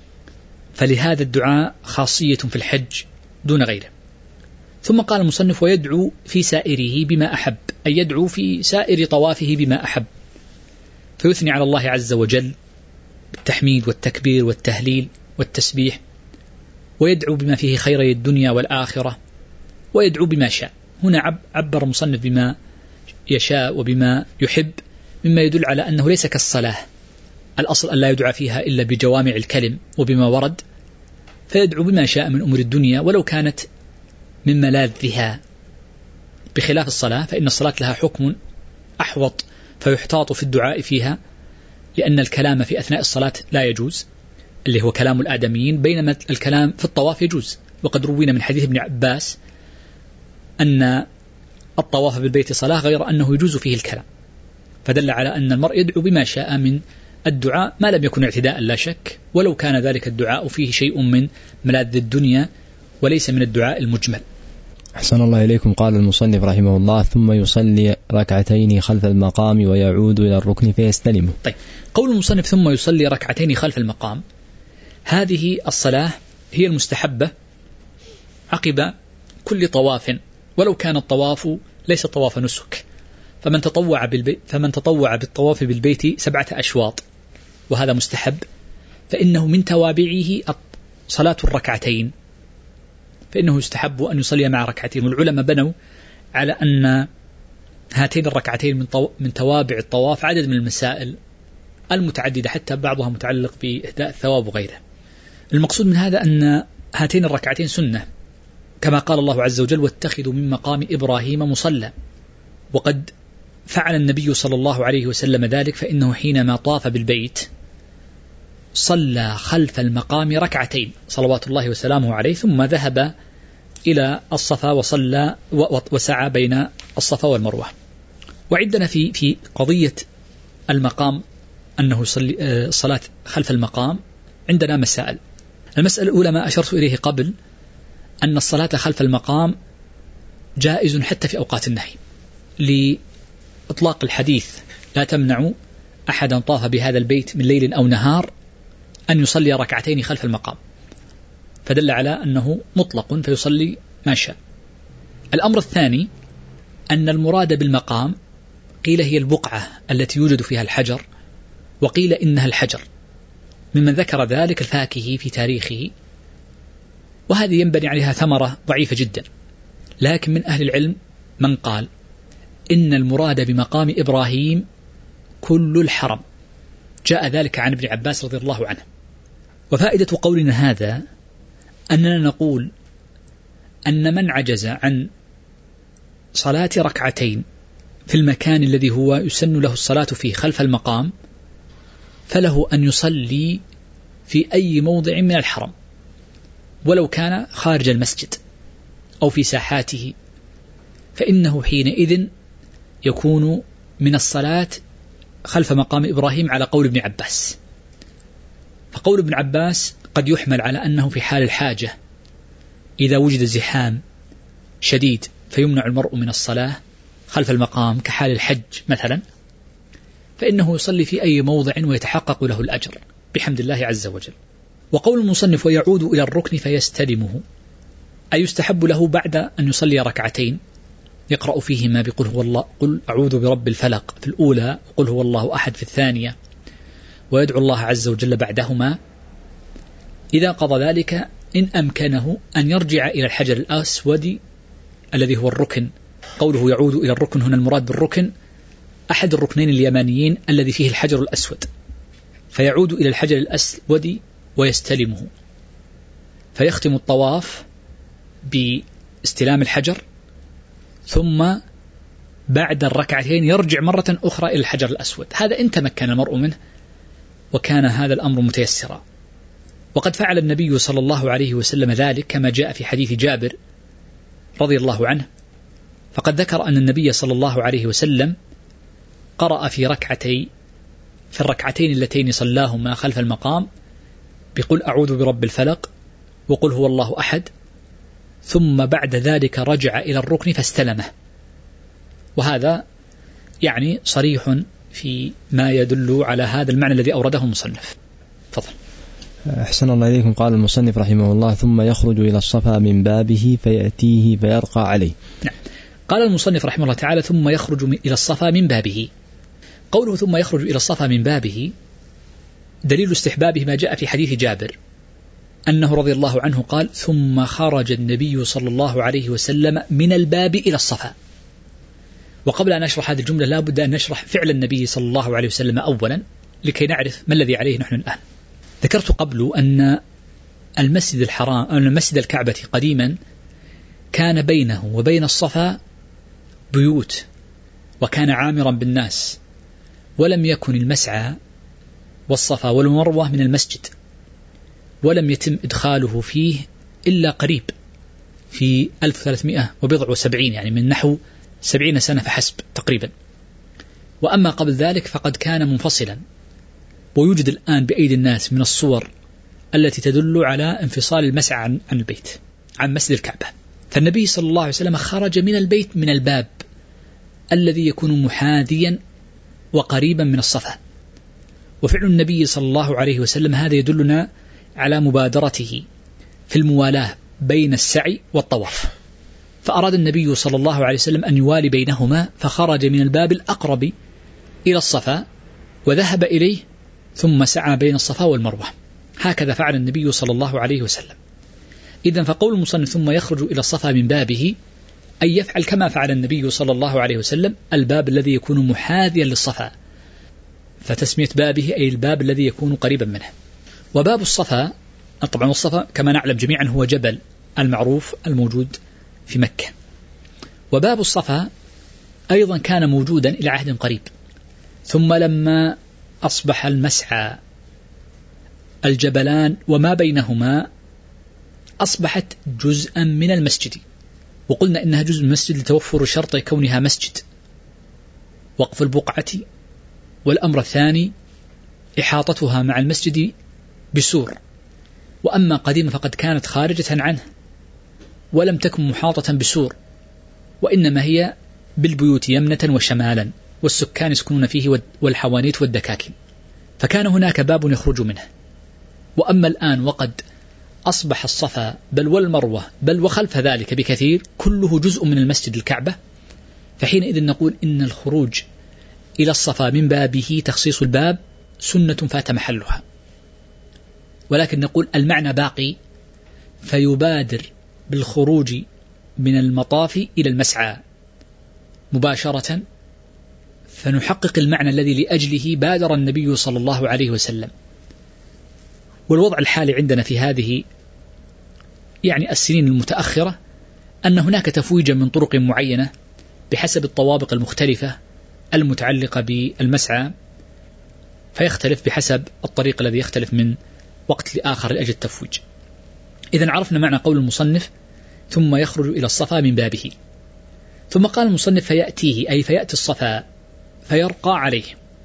فلهذا الدعاء خاصية في الحج دون غيره. ثم قال المصنف ويدعو في سائره بما أحب، أي يدعو في سائر طوافه بما أحب، فيثني على الله عز وجل بالتحميد والتكبير والتهليل والتسبيح، ويدعو بما فيه خيري الدنيا والآخرة، ويدعو بما شاء. هنا عبر المصنف بما يشاء وبما يحب، مما يدل على أنه ليس كالصلاة الأصل أن لا يدعى فيها إلا بجوامع الكلم وبما ورد، فيدعو بما شاء من أمور الدنيا ولو كانت من ملاذها، بخلاف الصلاة فإن الصلاة لها حكم أحوط فيحتاط في الدعاء فيها، لأن الكلام في أثناء الصلاة لا يجوز اللي هو كلام الآدميين، بينما الكلام في الطواف يجوز. وقد روينا من حديث ابن عباس أن الطواف بالبيت صلاة غير أنه يجوز فيه الكلام، فدل على أن المرء يدعو بما شاء من الدعاء ما لم يكن اعتداء لا شك، ولو كان ذلك الدعاء فيه شيء من ملاذ الدنيا وليس من الدعاء المجمل. أحسن الله إليكم. قال المصنف رحمه الله ثم يصلي ركعتين خلف المقام ويعود إلى الركن فيستلمه. طيب، قول المصنف ثم يصلي ركعتين خلف المقام، هذه الصلاة هي المستحبة عقب كل طواف، ولو كان الطواف ليس طواف نسك، فمن تطوع بالطواف بالبيت 7 أشواط وهذا مستحب، فإنه من توابعه صلاة الركعتين، فإنه يستحب أن يصلي مع ركعتين. والعلماء بنوا على أن هاتين الركعتين من توابع الطواف عدد من المسائل المتعددة، حتى بعضها متعلق بإهداء الثواب وغيره. المقصود من هذا أن هاتين الركعتين سنة، كما قال الله عز وجل واتخذوا من مقام إبراهيم مصلى، وقد فعل النبي صلى الله عليه وسلم ذلك، فإنه حينما طاف بالبيت صلى خلف المقام ركعتين صلوات الله وسلامه عليه، ثم ذهب إلى الصفا وصلى وسعى بين الصفا والمروة. وعندنا في قضية المقام أنه يصلي صلاة خلف المقام عندنا مسائل. المسألة الأولى ما أشرت إليه قبل، أن الصلاة خلف المقام جائز حتى في أوقات النهي، لإطلاق الحديث لا تمنع أحدا طاف بهذا البيت من ليل أو نهار أن يصلي ركعتين خلف المقام، فدل على أنه مطلق فيصلي ما شاء. الأمر الثاني أن المراد بالمقام قيل هي البقعة التي يوجد فيها الحجر، وقيل إنها الحجر، ممن ذكر ذلك الفاكهي في تاريخه، وهذه ينبني عليها ثمرة ضعيفة جدا. لكن من أهل العلم من قال إن المراد بمقام إبراهيم كل الحرم، جاء ذلك عن ابن عباس رضي الله عنه. وفائدة قولنا هذا أننا نقول أن من عجز عن صلاة ركعتين في المكان الذي هو يسن له الصلاة فيه خلف المقام، فله أن يصلي في أي موضع من الحرم، ولو كان خارج المسجد أو في ساحاته، فإنه حينئذ يكون من الصلاة خلف مقام إبراهيم على قول ابن عباس. فقول ابن عباس قد يحمل على أنه في حال الحاجة إذا وجد زحام شديد فيمنع المرء من الصلاة خلف المقام كحال الحج مثلا، فإنه يصلي في أي موضع ويتحقق له الأجر بحمد الله عز وجل. وقول المصنف ويعود إلى الركن فيستلمه، أي يستحب له بعد أن يصلي ركعتين يقرأ فيهما بقل هو الله، قل أعوذ برب الفلق في الأولى، وقل هو الله أحد في الثانية، ويدعو الله عز وجل بعدهما. إذا قضى ذلك إن أمكنه أن يرجع إلى الحجر الأسود الذي هو الركن. قوله يعود إلى الركن هنا المراد بالركن أحد الركنين اليمانيين الذي فيه الحجر الأسود، فيعود إلى الحجر الأسود ويستلمه، فيختم الطواف باستلام الحجر، ثم بعد الركعتين يرجع مرة أخرى إلى الحجر الأسود. هذا إن تمكن المرء منه وكان هذا الأمر متيسرا. وقد فعل النبي صلى الله عليه وسلم ذلك كما جاء في حديث جابر رضي الله عنه، فقد ذكر أن النبي صلى الله عليه وسلم قرأ في الركعتين اللتين صلاهما خلف المقام بقل أعوذ برب الفلق وقل هو الله أحد، ثم بعد ذلك رجع إلى الركن فاستلمه. وهذا يعني صريح في ما يدل على هذا المعنى الذي أورده المصنف. تفضل. أحسن الله إليكم. قال المصنف رحمه الله: ثم يخرج إلى الصفا من بابه فيأتيه فيرقى عليه. نعم. قال المصنف رحمه الله تعالى: ثم يخرج إلى الصفا من بابه. قوله ثم يخرج إلى الصفا من بابه دليل استحبابه ما جاء في حديث جابر أنه رضي الله عنه قال: ثم خرج النبي صلى الله عليه وسلم من الباب إلى الصفا. وقبل أن نشرح هذه الجملة لا بد أن نشرح فعل النبي صلى الله عليه وسلم أولا لكي نعرف ما الذي عليه نحن الآن. ذكرت قبل أن المسجد الحرام أو المسجد الكعبة قديما كان بينه وبين الصفا بيوت وكان عامرا بالناس، ولم يكن المسعى والصفا والمروة من المسجد، ولم يتم إدخاله فيه إلا قريب في 1370 يعني من نحو 70 سنة فحسب تقريبا. وأما قبل ذلك فقد كان منفصلا، ويوجد الآن بأيدي الناس من الصور التي تدل على انفصال المسعى عن البيت عن مسجد الكعبة. فالنبي صلى الله عليه وسلم خرج من البيت من الباب الذي يكون محاذيا وقريبا من الصفا. وفعل النبي صلى الله عليه وسلم هذا يدلنا على مبادرته في الموالاة بين السعي والطواف، فأراد النبي صلى الله عليه وسلم أن يوالي بينهما، فخرج من الباب الأقرب إلى الصفا وذهب إليه ثم سعى بين الصفا والمروة. هكذا فعل النبي صلى الله عليه وسلم. إذن فقول المصنف ثم يخرج إلى الصفا من بابه أي يفعل كما فعل النبي صلى الله عليه وسلم، الباب الذي يكون محاذيا للصفا، فتسمية بابه أي الباب الذي يكون قريبا منه. وباب الصفا طبعا الصفا كما نعلم جميعا هو جبل المعروف الموجود في مكة، وباب الصفا أيضا كان موجودا إلى عهد قريب، ثم لما أصبح المسعى الجبلان وما بينهما أصبحت جزءا من المسجد، وقلنا إنها جزء من المسجد لتوفر شرط كونها مسجد، وقف البقعة، والأمر الثاني إحاطتها مع المسجد بسور. وأما قديما فقد كانت خارجة عنه ولم تكن محاطة بسور، وإنما هي بالبيوت يمنة وشمالا، والسكان يسكنون فيه والحوانيت والدكاكين، فكان هناك باب يخرج منه. وأما الآن وقد أصبح الصفا بل والمروة بل وخلف ذلك بكثير كله جزء من المسجد الكعبة، فحينئذ نقول إن الخروج إلى الصفا من بابه تخصيص الباب سنة فات محلها، ولكن نقول المعنى باقي، فيبادر بالخروج من المطاف إلى المسعى مباشرة، فنحقق المعنى الذي لأجله بادر النبي صلى الله عليه وسلم. والوضع الحالي عندنا في هذه يعني السنين المتأخرة أن هناك تفويجا من طرق معينة بحسب الطوابق المختلفة المتعلقة بالمسعى، فيختلف بحسب الطريق الذي يختلف من وقت لآخر لأجل التفويج. إذن عرفنا معنى قول المصنف ثم يخرج إلى الصفا من بابه. ثم قال المصنف فيأتيه أي فيأتي الصفا فيرقى عليه.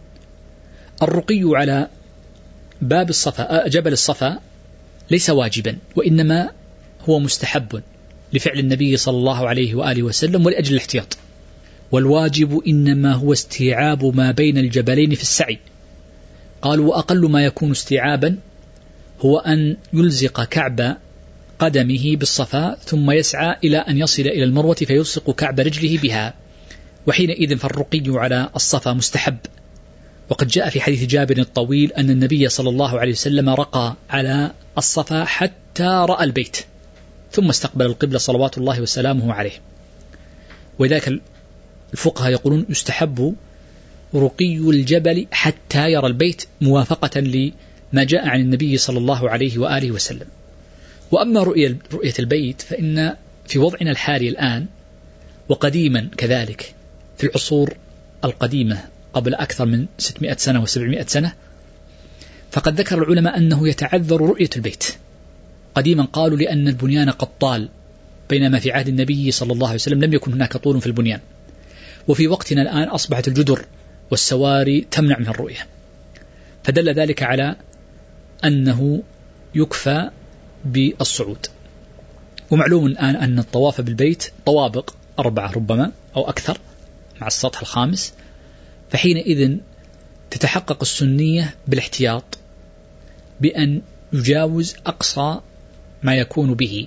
الرقي على باب الصفا جبل الصفا ليس واجبا، وإنما هو مستحب لفعل النبي صلى الله عليه وآله وسلم ولأجل الاحتياط. والواجب إنما هو استيعاب ما بين الجبلين في السعي. قالوا وأقل ما يكون استيعابا هو أن يلزق كعب قدمه بالصفا ثم يسعى إلى أن يصل إلى المروة فيلصق كعب رجله بها، وحينئذ فالرقي على الصفا مستحب. وقد جاء في حديث جابر الطويل أن النبي صلى الله عليه وسلم رقى على الصفا حتى رأى البيت ثم استقبل القبلة صلوات الله وسلامه عليه. وذلك الفقهاء يقولون يستحب رقي الجبل حتى يرى البيت موافقة لما جاء عن النبي صلى الله عليه وآله وسلم. وأما رؤية البيت فإن في وضعنا الحالي الآن وقديما كذلك في العصور القديمة قبل أكثر من 600 سنة و700 سنة فقد ذكر العلماء أنه يتعذر رؤية البيت. قديما قالوا لأن البنيان قد طال، بينما في عهد النبي صلى الله عليه وسلم لم يكن هناك طول في البنيان، وفي وقتنا الآن أصبحت الجدر والسواري تمنع من الرؤية، فدل ذلك على أنه يكفى بالصعود. ومعلوم الآن أن الطواف بالبيت طوابق 4 ربما أو أكثر مع السطح الخامس، فحينئذ تتحقق السنية بالاحتياط بأن يجاوز أقصى ما يكون به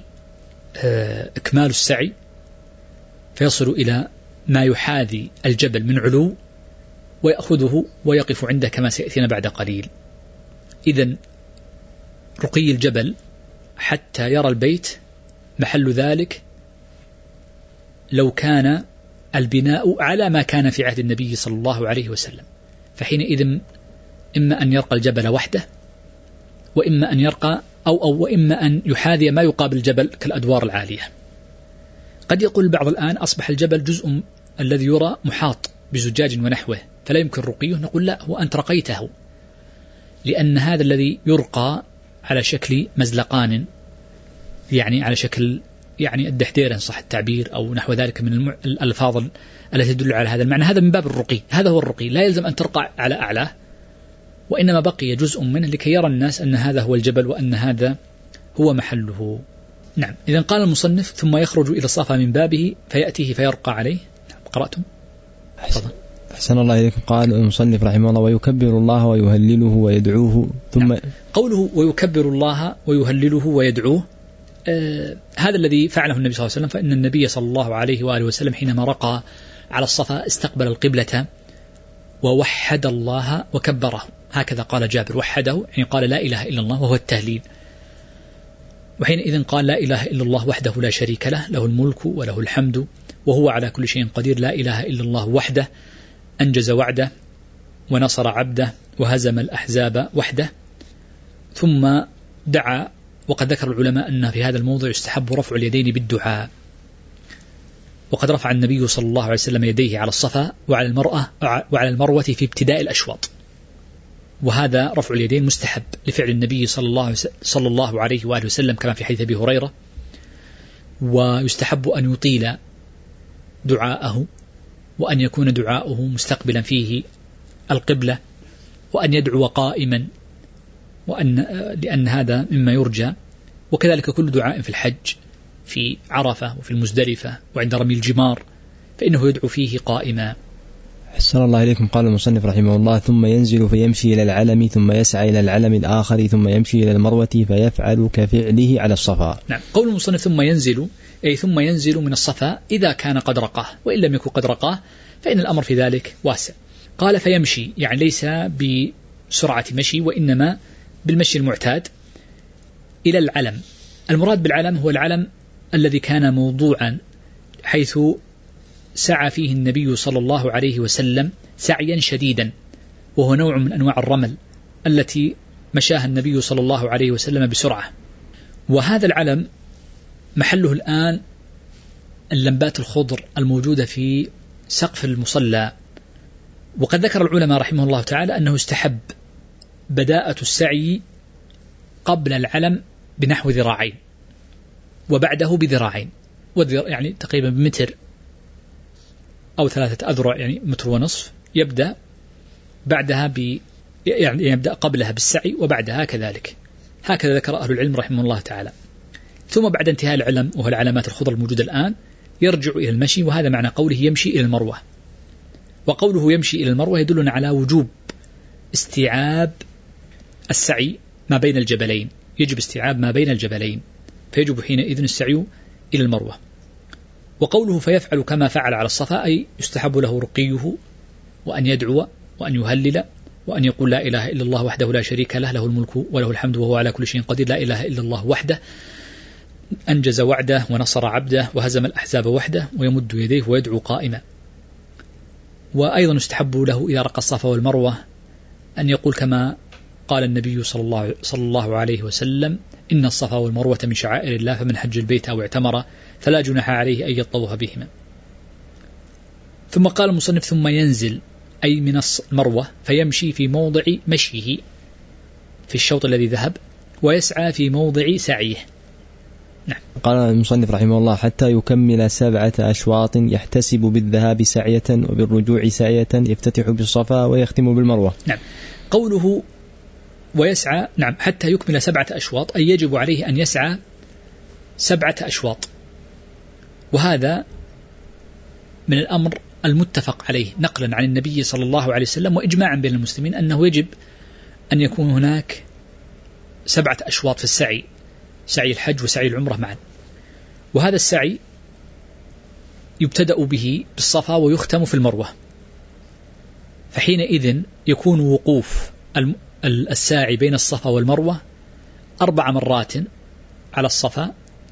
إكمال السعي، فيصل إلى ما يحاذي الجبل من علو ويأخذه ويقف عنده كما سيأتينا بعد قليل. إذن رقي الجبل حتى يرى البيت محل ذلك لو كان البناء على ما كان في عهد النبي صلى الله عليه وسلم، فحينئذ إما أن يرقى الجبل وحده، وإما أن يرقى وإما أن يحاذي ما يقابل الجبل كالأدوار العالية. قد يقول البعض الآن أصبح الجبل جزء الذي يرى محاط بزجاج ونحوه فلا يمكن رقيه، نقول لا، هو أنت رقيته، لأن هذا الذي يرقى على شكل مزلقان، يعني على شكل يعني الدحدير إن صح التعبير أو نحو ذلك من الألفاظ التي تدل على هذا المعنى، هذا من باب الرقي، هذا هو الرقي، لا يلزم أن ترقى على أعلاه، وإنما بقي جزء منه لكي يرى الناس أن هذا هو الجبل وأن هذا هو محله. نعم. إذن قال المصنف ثم يخرج إلى الصفا من بابه فيأتيه فيرقى عليه. نعم. قرأتم؟ أحسن الله إليكم. قال المصنف رحمه الله ويكبر الله ويهلله ويدعوه ثم نعم. قوله ويكبر الله ويهلله ويدعوه هذا الذي فعله النبي صلى الله عليه وسلم، فإن النبي صلى الله عليه وآله وسلم حينما رقى على الصفا استقبل القبلة ووحد الله وكبره، هكذا قال جابر، وحده يعني قال لا إله إلا الله وهو التهليل. وحينئذ قال لا إله إلا الله وحده لا شريك له، له الملك وله الحمد وهو على كل شيء قدير، لا إله إلا الله وحده أنجز وعده ونصر عبده وهزم الأحزاب وحده. ثم دعا، وقد ذكر العلماء أن في هذا الموضع يستحب رفع اليدين بالدعاء، وقد رفع النبي صلى الله عليه وسلم يديه على الصفا وعلى المروة في ابتداء الأشواط، وهذا رفع اليدين مستحب لفعل النبي صلى الله عليه وآله وسلم كما في حديث أبي هريرة، ويستحب أن يطيل دعاءه وأن يكون دعاؤه مستقبلا فيه القبلة، وأن يدعو قائما، لأن هذا مما يرجى، وكذلك كل دعاء في الحج في عرفة وفي المزدلفة وعند رمي الجمار فإنه يدعو فيه قائما. أحسن الله إليكم. قال المصنف رحمه الله ثم ينزل فيمشي إلى العلم ثم يسعى إلى العلم الآخر ثم يمشي إلى المروة فيفعل كفعله على الصفا. نعم. قول المصنف ثم ينزل أي ثم ينزل من الصفا إذا كان قد رقاه، وإن لم يكن قد رقاه فإن الأمر في ذلك واسع. قال فيمشي يعني ليس بسرعة مشي وإنما بالمشي المعتاد إلى العلم. المراد بالعلم هو العلم الذي كان موضوعا حيث سعى فيه النبي صلى الله عليه وسلم سعيا شديدا، وهو نوع من أنواع الرمل التي مشاها النبي صلى الله عليه وسلم بسرعة. وهذا العلم محله الآن اللمبات الخضر الموجودة في سقف المصلى. وقد ذكر العلماء رحمه الله تعالى أنه استحب بداءة السعي قبل العلم بنحو ذراعين وبعده بذراعين، يعني تقريبا بمتر أو 3 أذرع، يعني 1.5 متر، يبدأ بعدها يعني يبدأ قبلها بالسعي وبعدها كذلك، هكذا ذكر أهل العلم رحمه الله تعالى. ثم بعد انتهاء العلم وهو العلامات الخضر الموجودة الآن يرجع إلى المشي، وهذا معنى قوله يمشي إلى المروة. وقوله يمشي إلى المروة يدلنا على وجوب استيعاب السعي ما بين الجبلين، يجب استيعاب ما بين الجبلين، فيجب حينئذ السعي إلى المروة. وقوله فيفعل كما فعل على الصفا أي يستحب له رقيه وأن يدعو وأن يهلل وأن يقول لا إله إلا الله وحده لا شريك له، له الملك وله الحمد وهو على كل شيء قدير، لا إله إلا الله وحده أنجز وعده ونصر عبده وهزم الأحزاب وحده، ويمد يديه ويدعو قائما. وأيضا يستحب له إذا رقى الصفا والمروة أن يقول كما قال النبي صلى الله عليه وسلم إن الصفا والمروة من شعائر الله فمن حج البيت أو اعتمر فلا جناح عليه أن يطوف بهما. ثم قال المصنف ثم ينزل أي من المروة فيمشي في موضع مشيه، في الشوط الذي ذهب ويسعى في موضع سعيه. نعم. قال المصنف رحمه الله حتى يكمل 7 أشواط يحتسب بالذهاب سعية وبالرجوع سعية يفتتح بالصفا ويختم بالمروة. نعم. قوله ويسعى، نعم، حتى يكمل 7 أشواط أي يجب عليه أن يسعى 7 أشواط، وهذا من الأمر المتفق عليه نقلا عن النبي صلى الله عليه وسلم وإجماعا بين المسلمين أنه يجب أن يكون هناك 7 أشواط في السعي، سعي الحج وسعي العمرة معا. وهذا السعي يبتدأ به بالصفا ويختم في المروة، فحينئذ يكون وقوف الساعي بين الصفا والمروة 4 مرات على الصفا،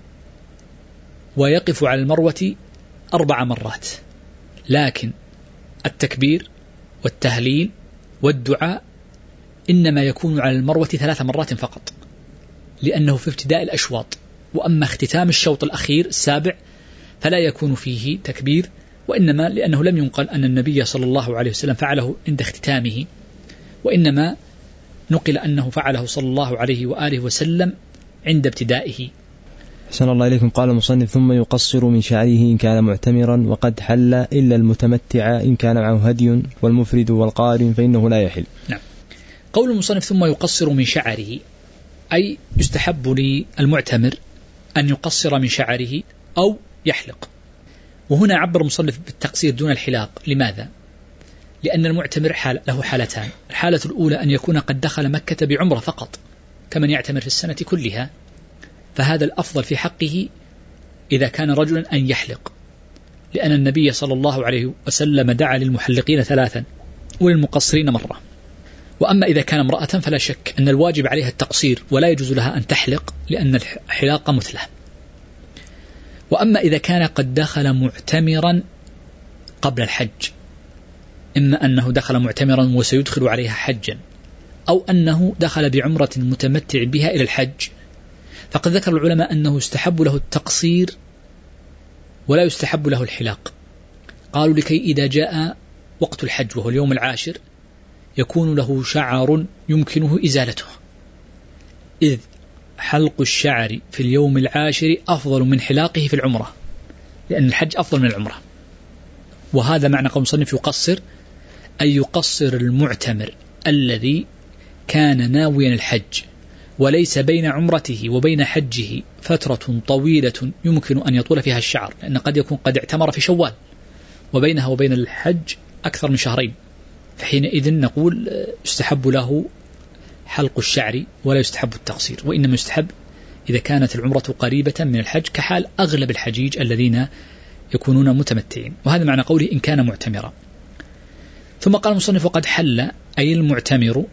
ويقف على المروة 4 مرات، لكن التكبير والتهليل والدعاء إنما يكون على المروة 3 مرات فقط، لأنه في ابتداء الأشواط. وأما اختتام الشوط الأخير السابع فلا يكون فيه تكبير، وإنما لأنه لم ينقل أن النبي صلى الله عليه وسلم فعله عند اختتامه، وإنما نقل أنه فعله صلى الله عليه وآله وسلم عند ابتدائه. أحسن الله إليكم. قال المصنف ثم يقصر من شعره إن كان معتمرا وقد حل إلا المتمتع إن كان معه هدي والمفرد والقارن فإنه لا يحل. نعم. قول المصنف ثم يقصر من شعره أي يستحب للمعتمر أن يقصر من شعره أو يحلق. وهنا عبر المصنف بالتقصير دون الحلاق. لماذا؟ لأن المعتمر له حالتان. الحالة الأولى أن يكون قد دخل مكة بعمرة فقط كمن يعتمر في السنة كلها، فهذا الأفضل في حقه إذا كان رجلا أن يحلق، لأن النبي صلى الله عليه وسلم دعا للمحلقين 3 وللمقصرين مرة. وأما إذا كان امرأة فلا شك أن الواجب عليها التقصير ولا يجوز لها أن تحلق لأن الحلاقة مثلة. وأما إذا كان قد دخل معتمرا قبل الحج، إما أنه دخل معتمرا وسيدخل عليها حجا، أو أنه دخل بعمرة متمتع بها إلى الحج، فقد ذكر العلماء أنه يستحب له التقصير ولا يستحب له الحلاق. قالوا لكي إذا جاء وقت الحج وهو اليوم العاشر يكون له شعر يمكنه إزالته، إذ حلق الشعر في اليوم العاشر أفضل من حلاقه في العمرة، لأن الحج أفضل من العمرة. وهذا معنى قول مصنف يقصر، أي يقصر المعتمر الذي كان ناويا الحج وليس بين عمرته وبين حجه فترة طويلة يمكن أن يطول فيها الشعر، لأن قد يكون قد اعتمر في شوال وبينها وبين الحج أكثر من 2 شهرين، فحينئذ نقول يستحب له حلق الشعر ولا يستحب التقصير، وإنما يستحب إذا كانت العمرة قريبة من الحج كحال أغلب الحجيج الذين يكونون متمتعين. وهذا معنى قوله إن كان معتمرا. ثم قال المصنف وقد حل أي المعتمر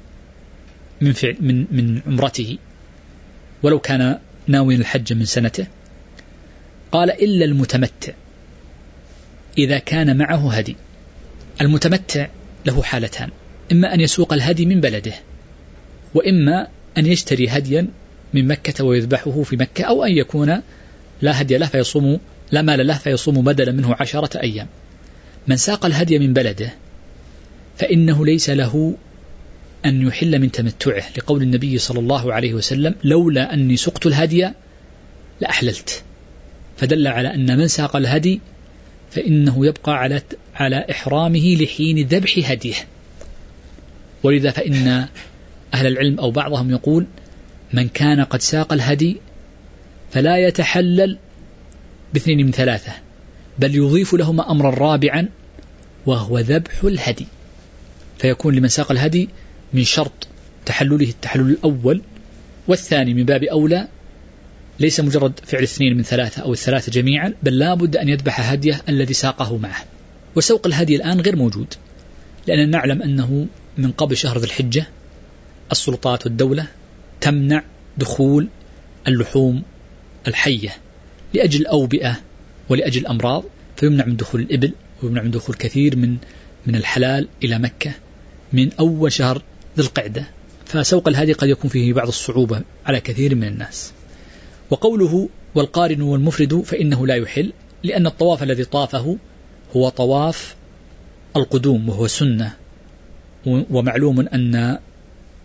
من عمرته ولو كان ناوي الحج من سنته. قال إلا المتمتع إذا كان معه هدي. المتمتع له حالتان، إما أن يسوق الهدي من بلده، وإما أن يشتري هديا من مكة ويذبحه في مكة، أو أن يكون لا هدي له فيصوم، لا مال له فيصوم بدلا منه 10 أيام. من ساق الهدي من بلده فإنه ليس له أن يحل من تمتعه، لقول النبي صلى الله عليه وسلم لولا أني سقت الهدي لأحللت، فدل على أن من ساق الهدي فإنه يبقى على إحرامه لحين ذبح هديه. ولذا فإن أهل العلم أو بعضهم يقول من كان قد ساق الهدي فلا يتحلل ب2 من 3، بل يضيف لهما أمرا رابعا وهو ذبح الهدي، فيكون لمن ساق الهدي من شرط تحلله التحلل الأول، والثاني من باب أولى ليس مجرد فعل 2 من 3 أو 3 جميعا، بل لا بد أن يذبح هديه الذي ساقه معه. وسوق الهدي الآن غير موجود، لأننا نعلم أنه من قبل شهر ذي الحجة السلطات والدولة تمنع دخول اللحوم الحية لأجل الأوبئة ولأجل الأمراض، فيمنع من دخول الإبل ويمنع من دخول كثير من الحلال إلى مكة من أول شهر ذي القعدة، فسوق الهدي قد يكون فيه بعض الصعوبة على كثير من الناس. وقوله والقارن والمفرد فإنه لا يحل، لأن الطواف الذي طافه هو طواف القدوم وهو سنة، ومعلوم أن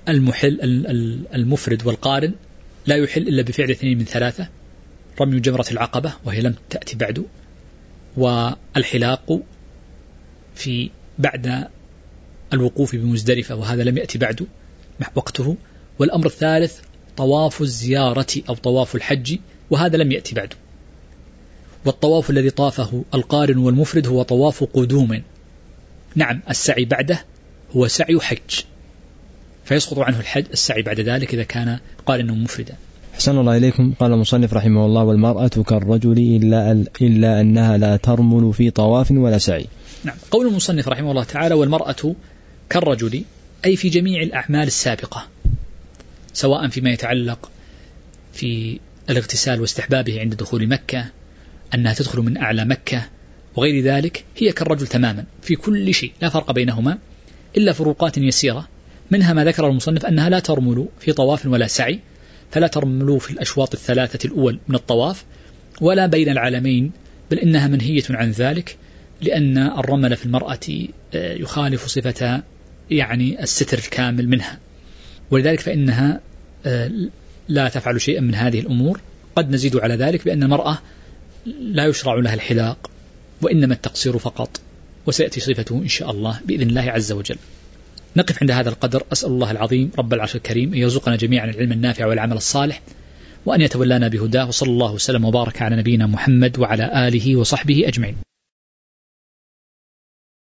المفرد والقارن لا يحل إلا بفعل 2 من 3، رمي جمرة العقبة وهي لم تأتي بعد، والحلاق في بعد الوقوف بمزدلفة وهذا لم يأتي بعد وقته، والأمر الثالث طواف الزيارة أو طواف الحج وهذا لم يأتي بعد. والطواف الذي طافه القارن والمفرد هو طواف قدوم. نعم السعي بعده هو سعي حج، فيسقط عنه السعي بعد ذلك إذا كان قارنا ومفردا. أحسن الله إليكم. قال المصنف رحمه الله: والمرأة كالرجل إلا أنها لا ترمل في طواف ولا سعي. نعم، قول المصنف رحمه الله تعالى: والمرأة كالرجل، أي في جميع الأعمال السابقة، سواء فيما يتعلق في الاغتسال واستحبابه عند دخول مكة، أنها تدخل من أعلى مكة وغير ذلك، هي كالرجل تماما في كل شيء، لا فرق بينهما إلا فروقات يسيرة، منها ما ذكر المصنف أنها لا ترمل في طواف ولا سعي، فلا ترمل في الأشواط الثلاثة الأول من الطواف ولا بين العالمين، بل إنها منهية عن ذلك، لأن الرمل في المرأة يخالف صفة يعني الستر الكامل منها، ولذلك فإنها لا تفعل شيئا من هذه الأمور. قد نزيد على ذلك بأن المرأة لا يشرع لها الحلاق وإنما التقصير فقط، وسيأتي صفته إن شاء الله بإذن الله عز وجل. نقف عند هذا القدر. أسأل الله العظيم رب العرش الكريم أن يرزقنا جميعا العلم النافع والعمل الصالح، وأن يتولانا بهداه، وصلى الله وسلم وبارك على نبينا محمد وعلى آله وصحبه أجمعين.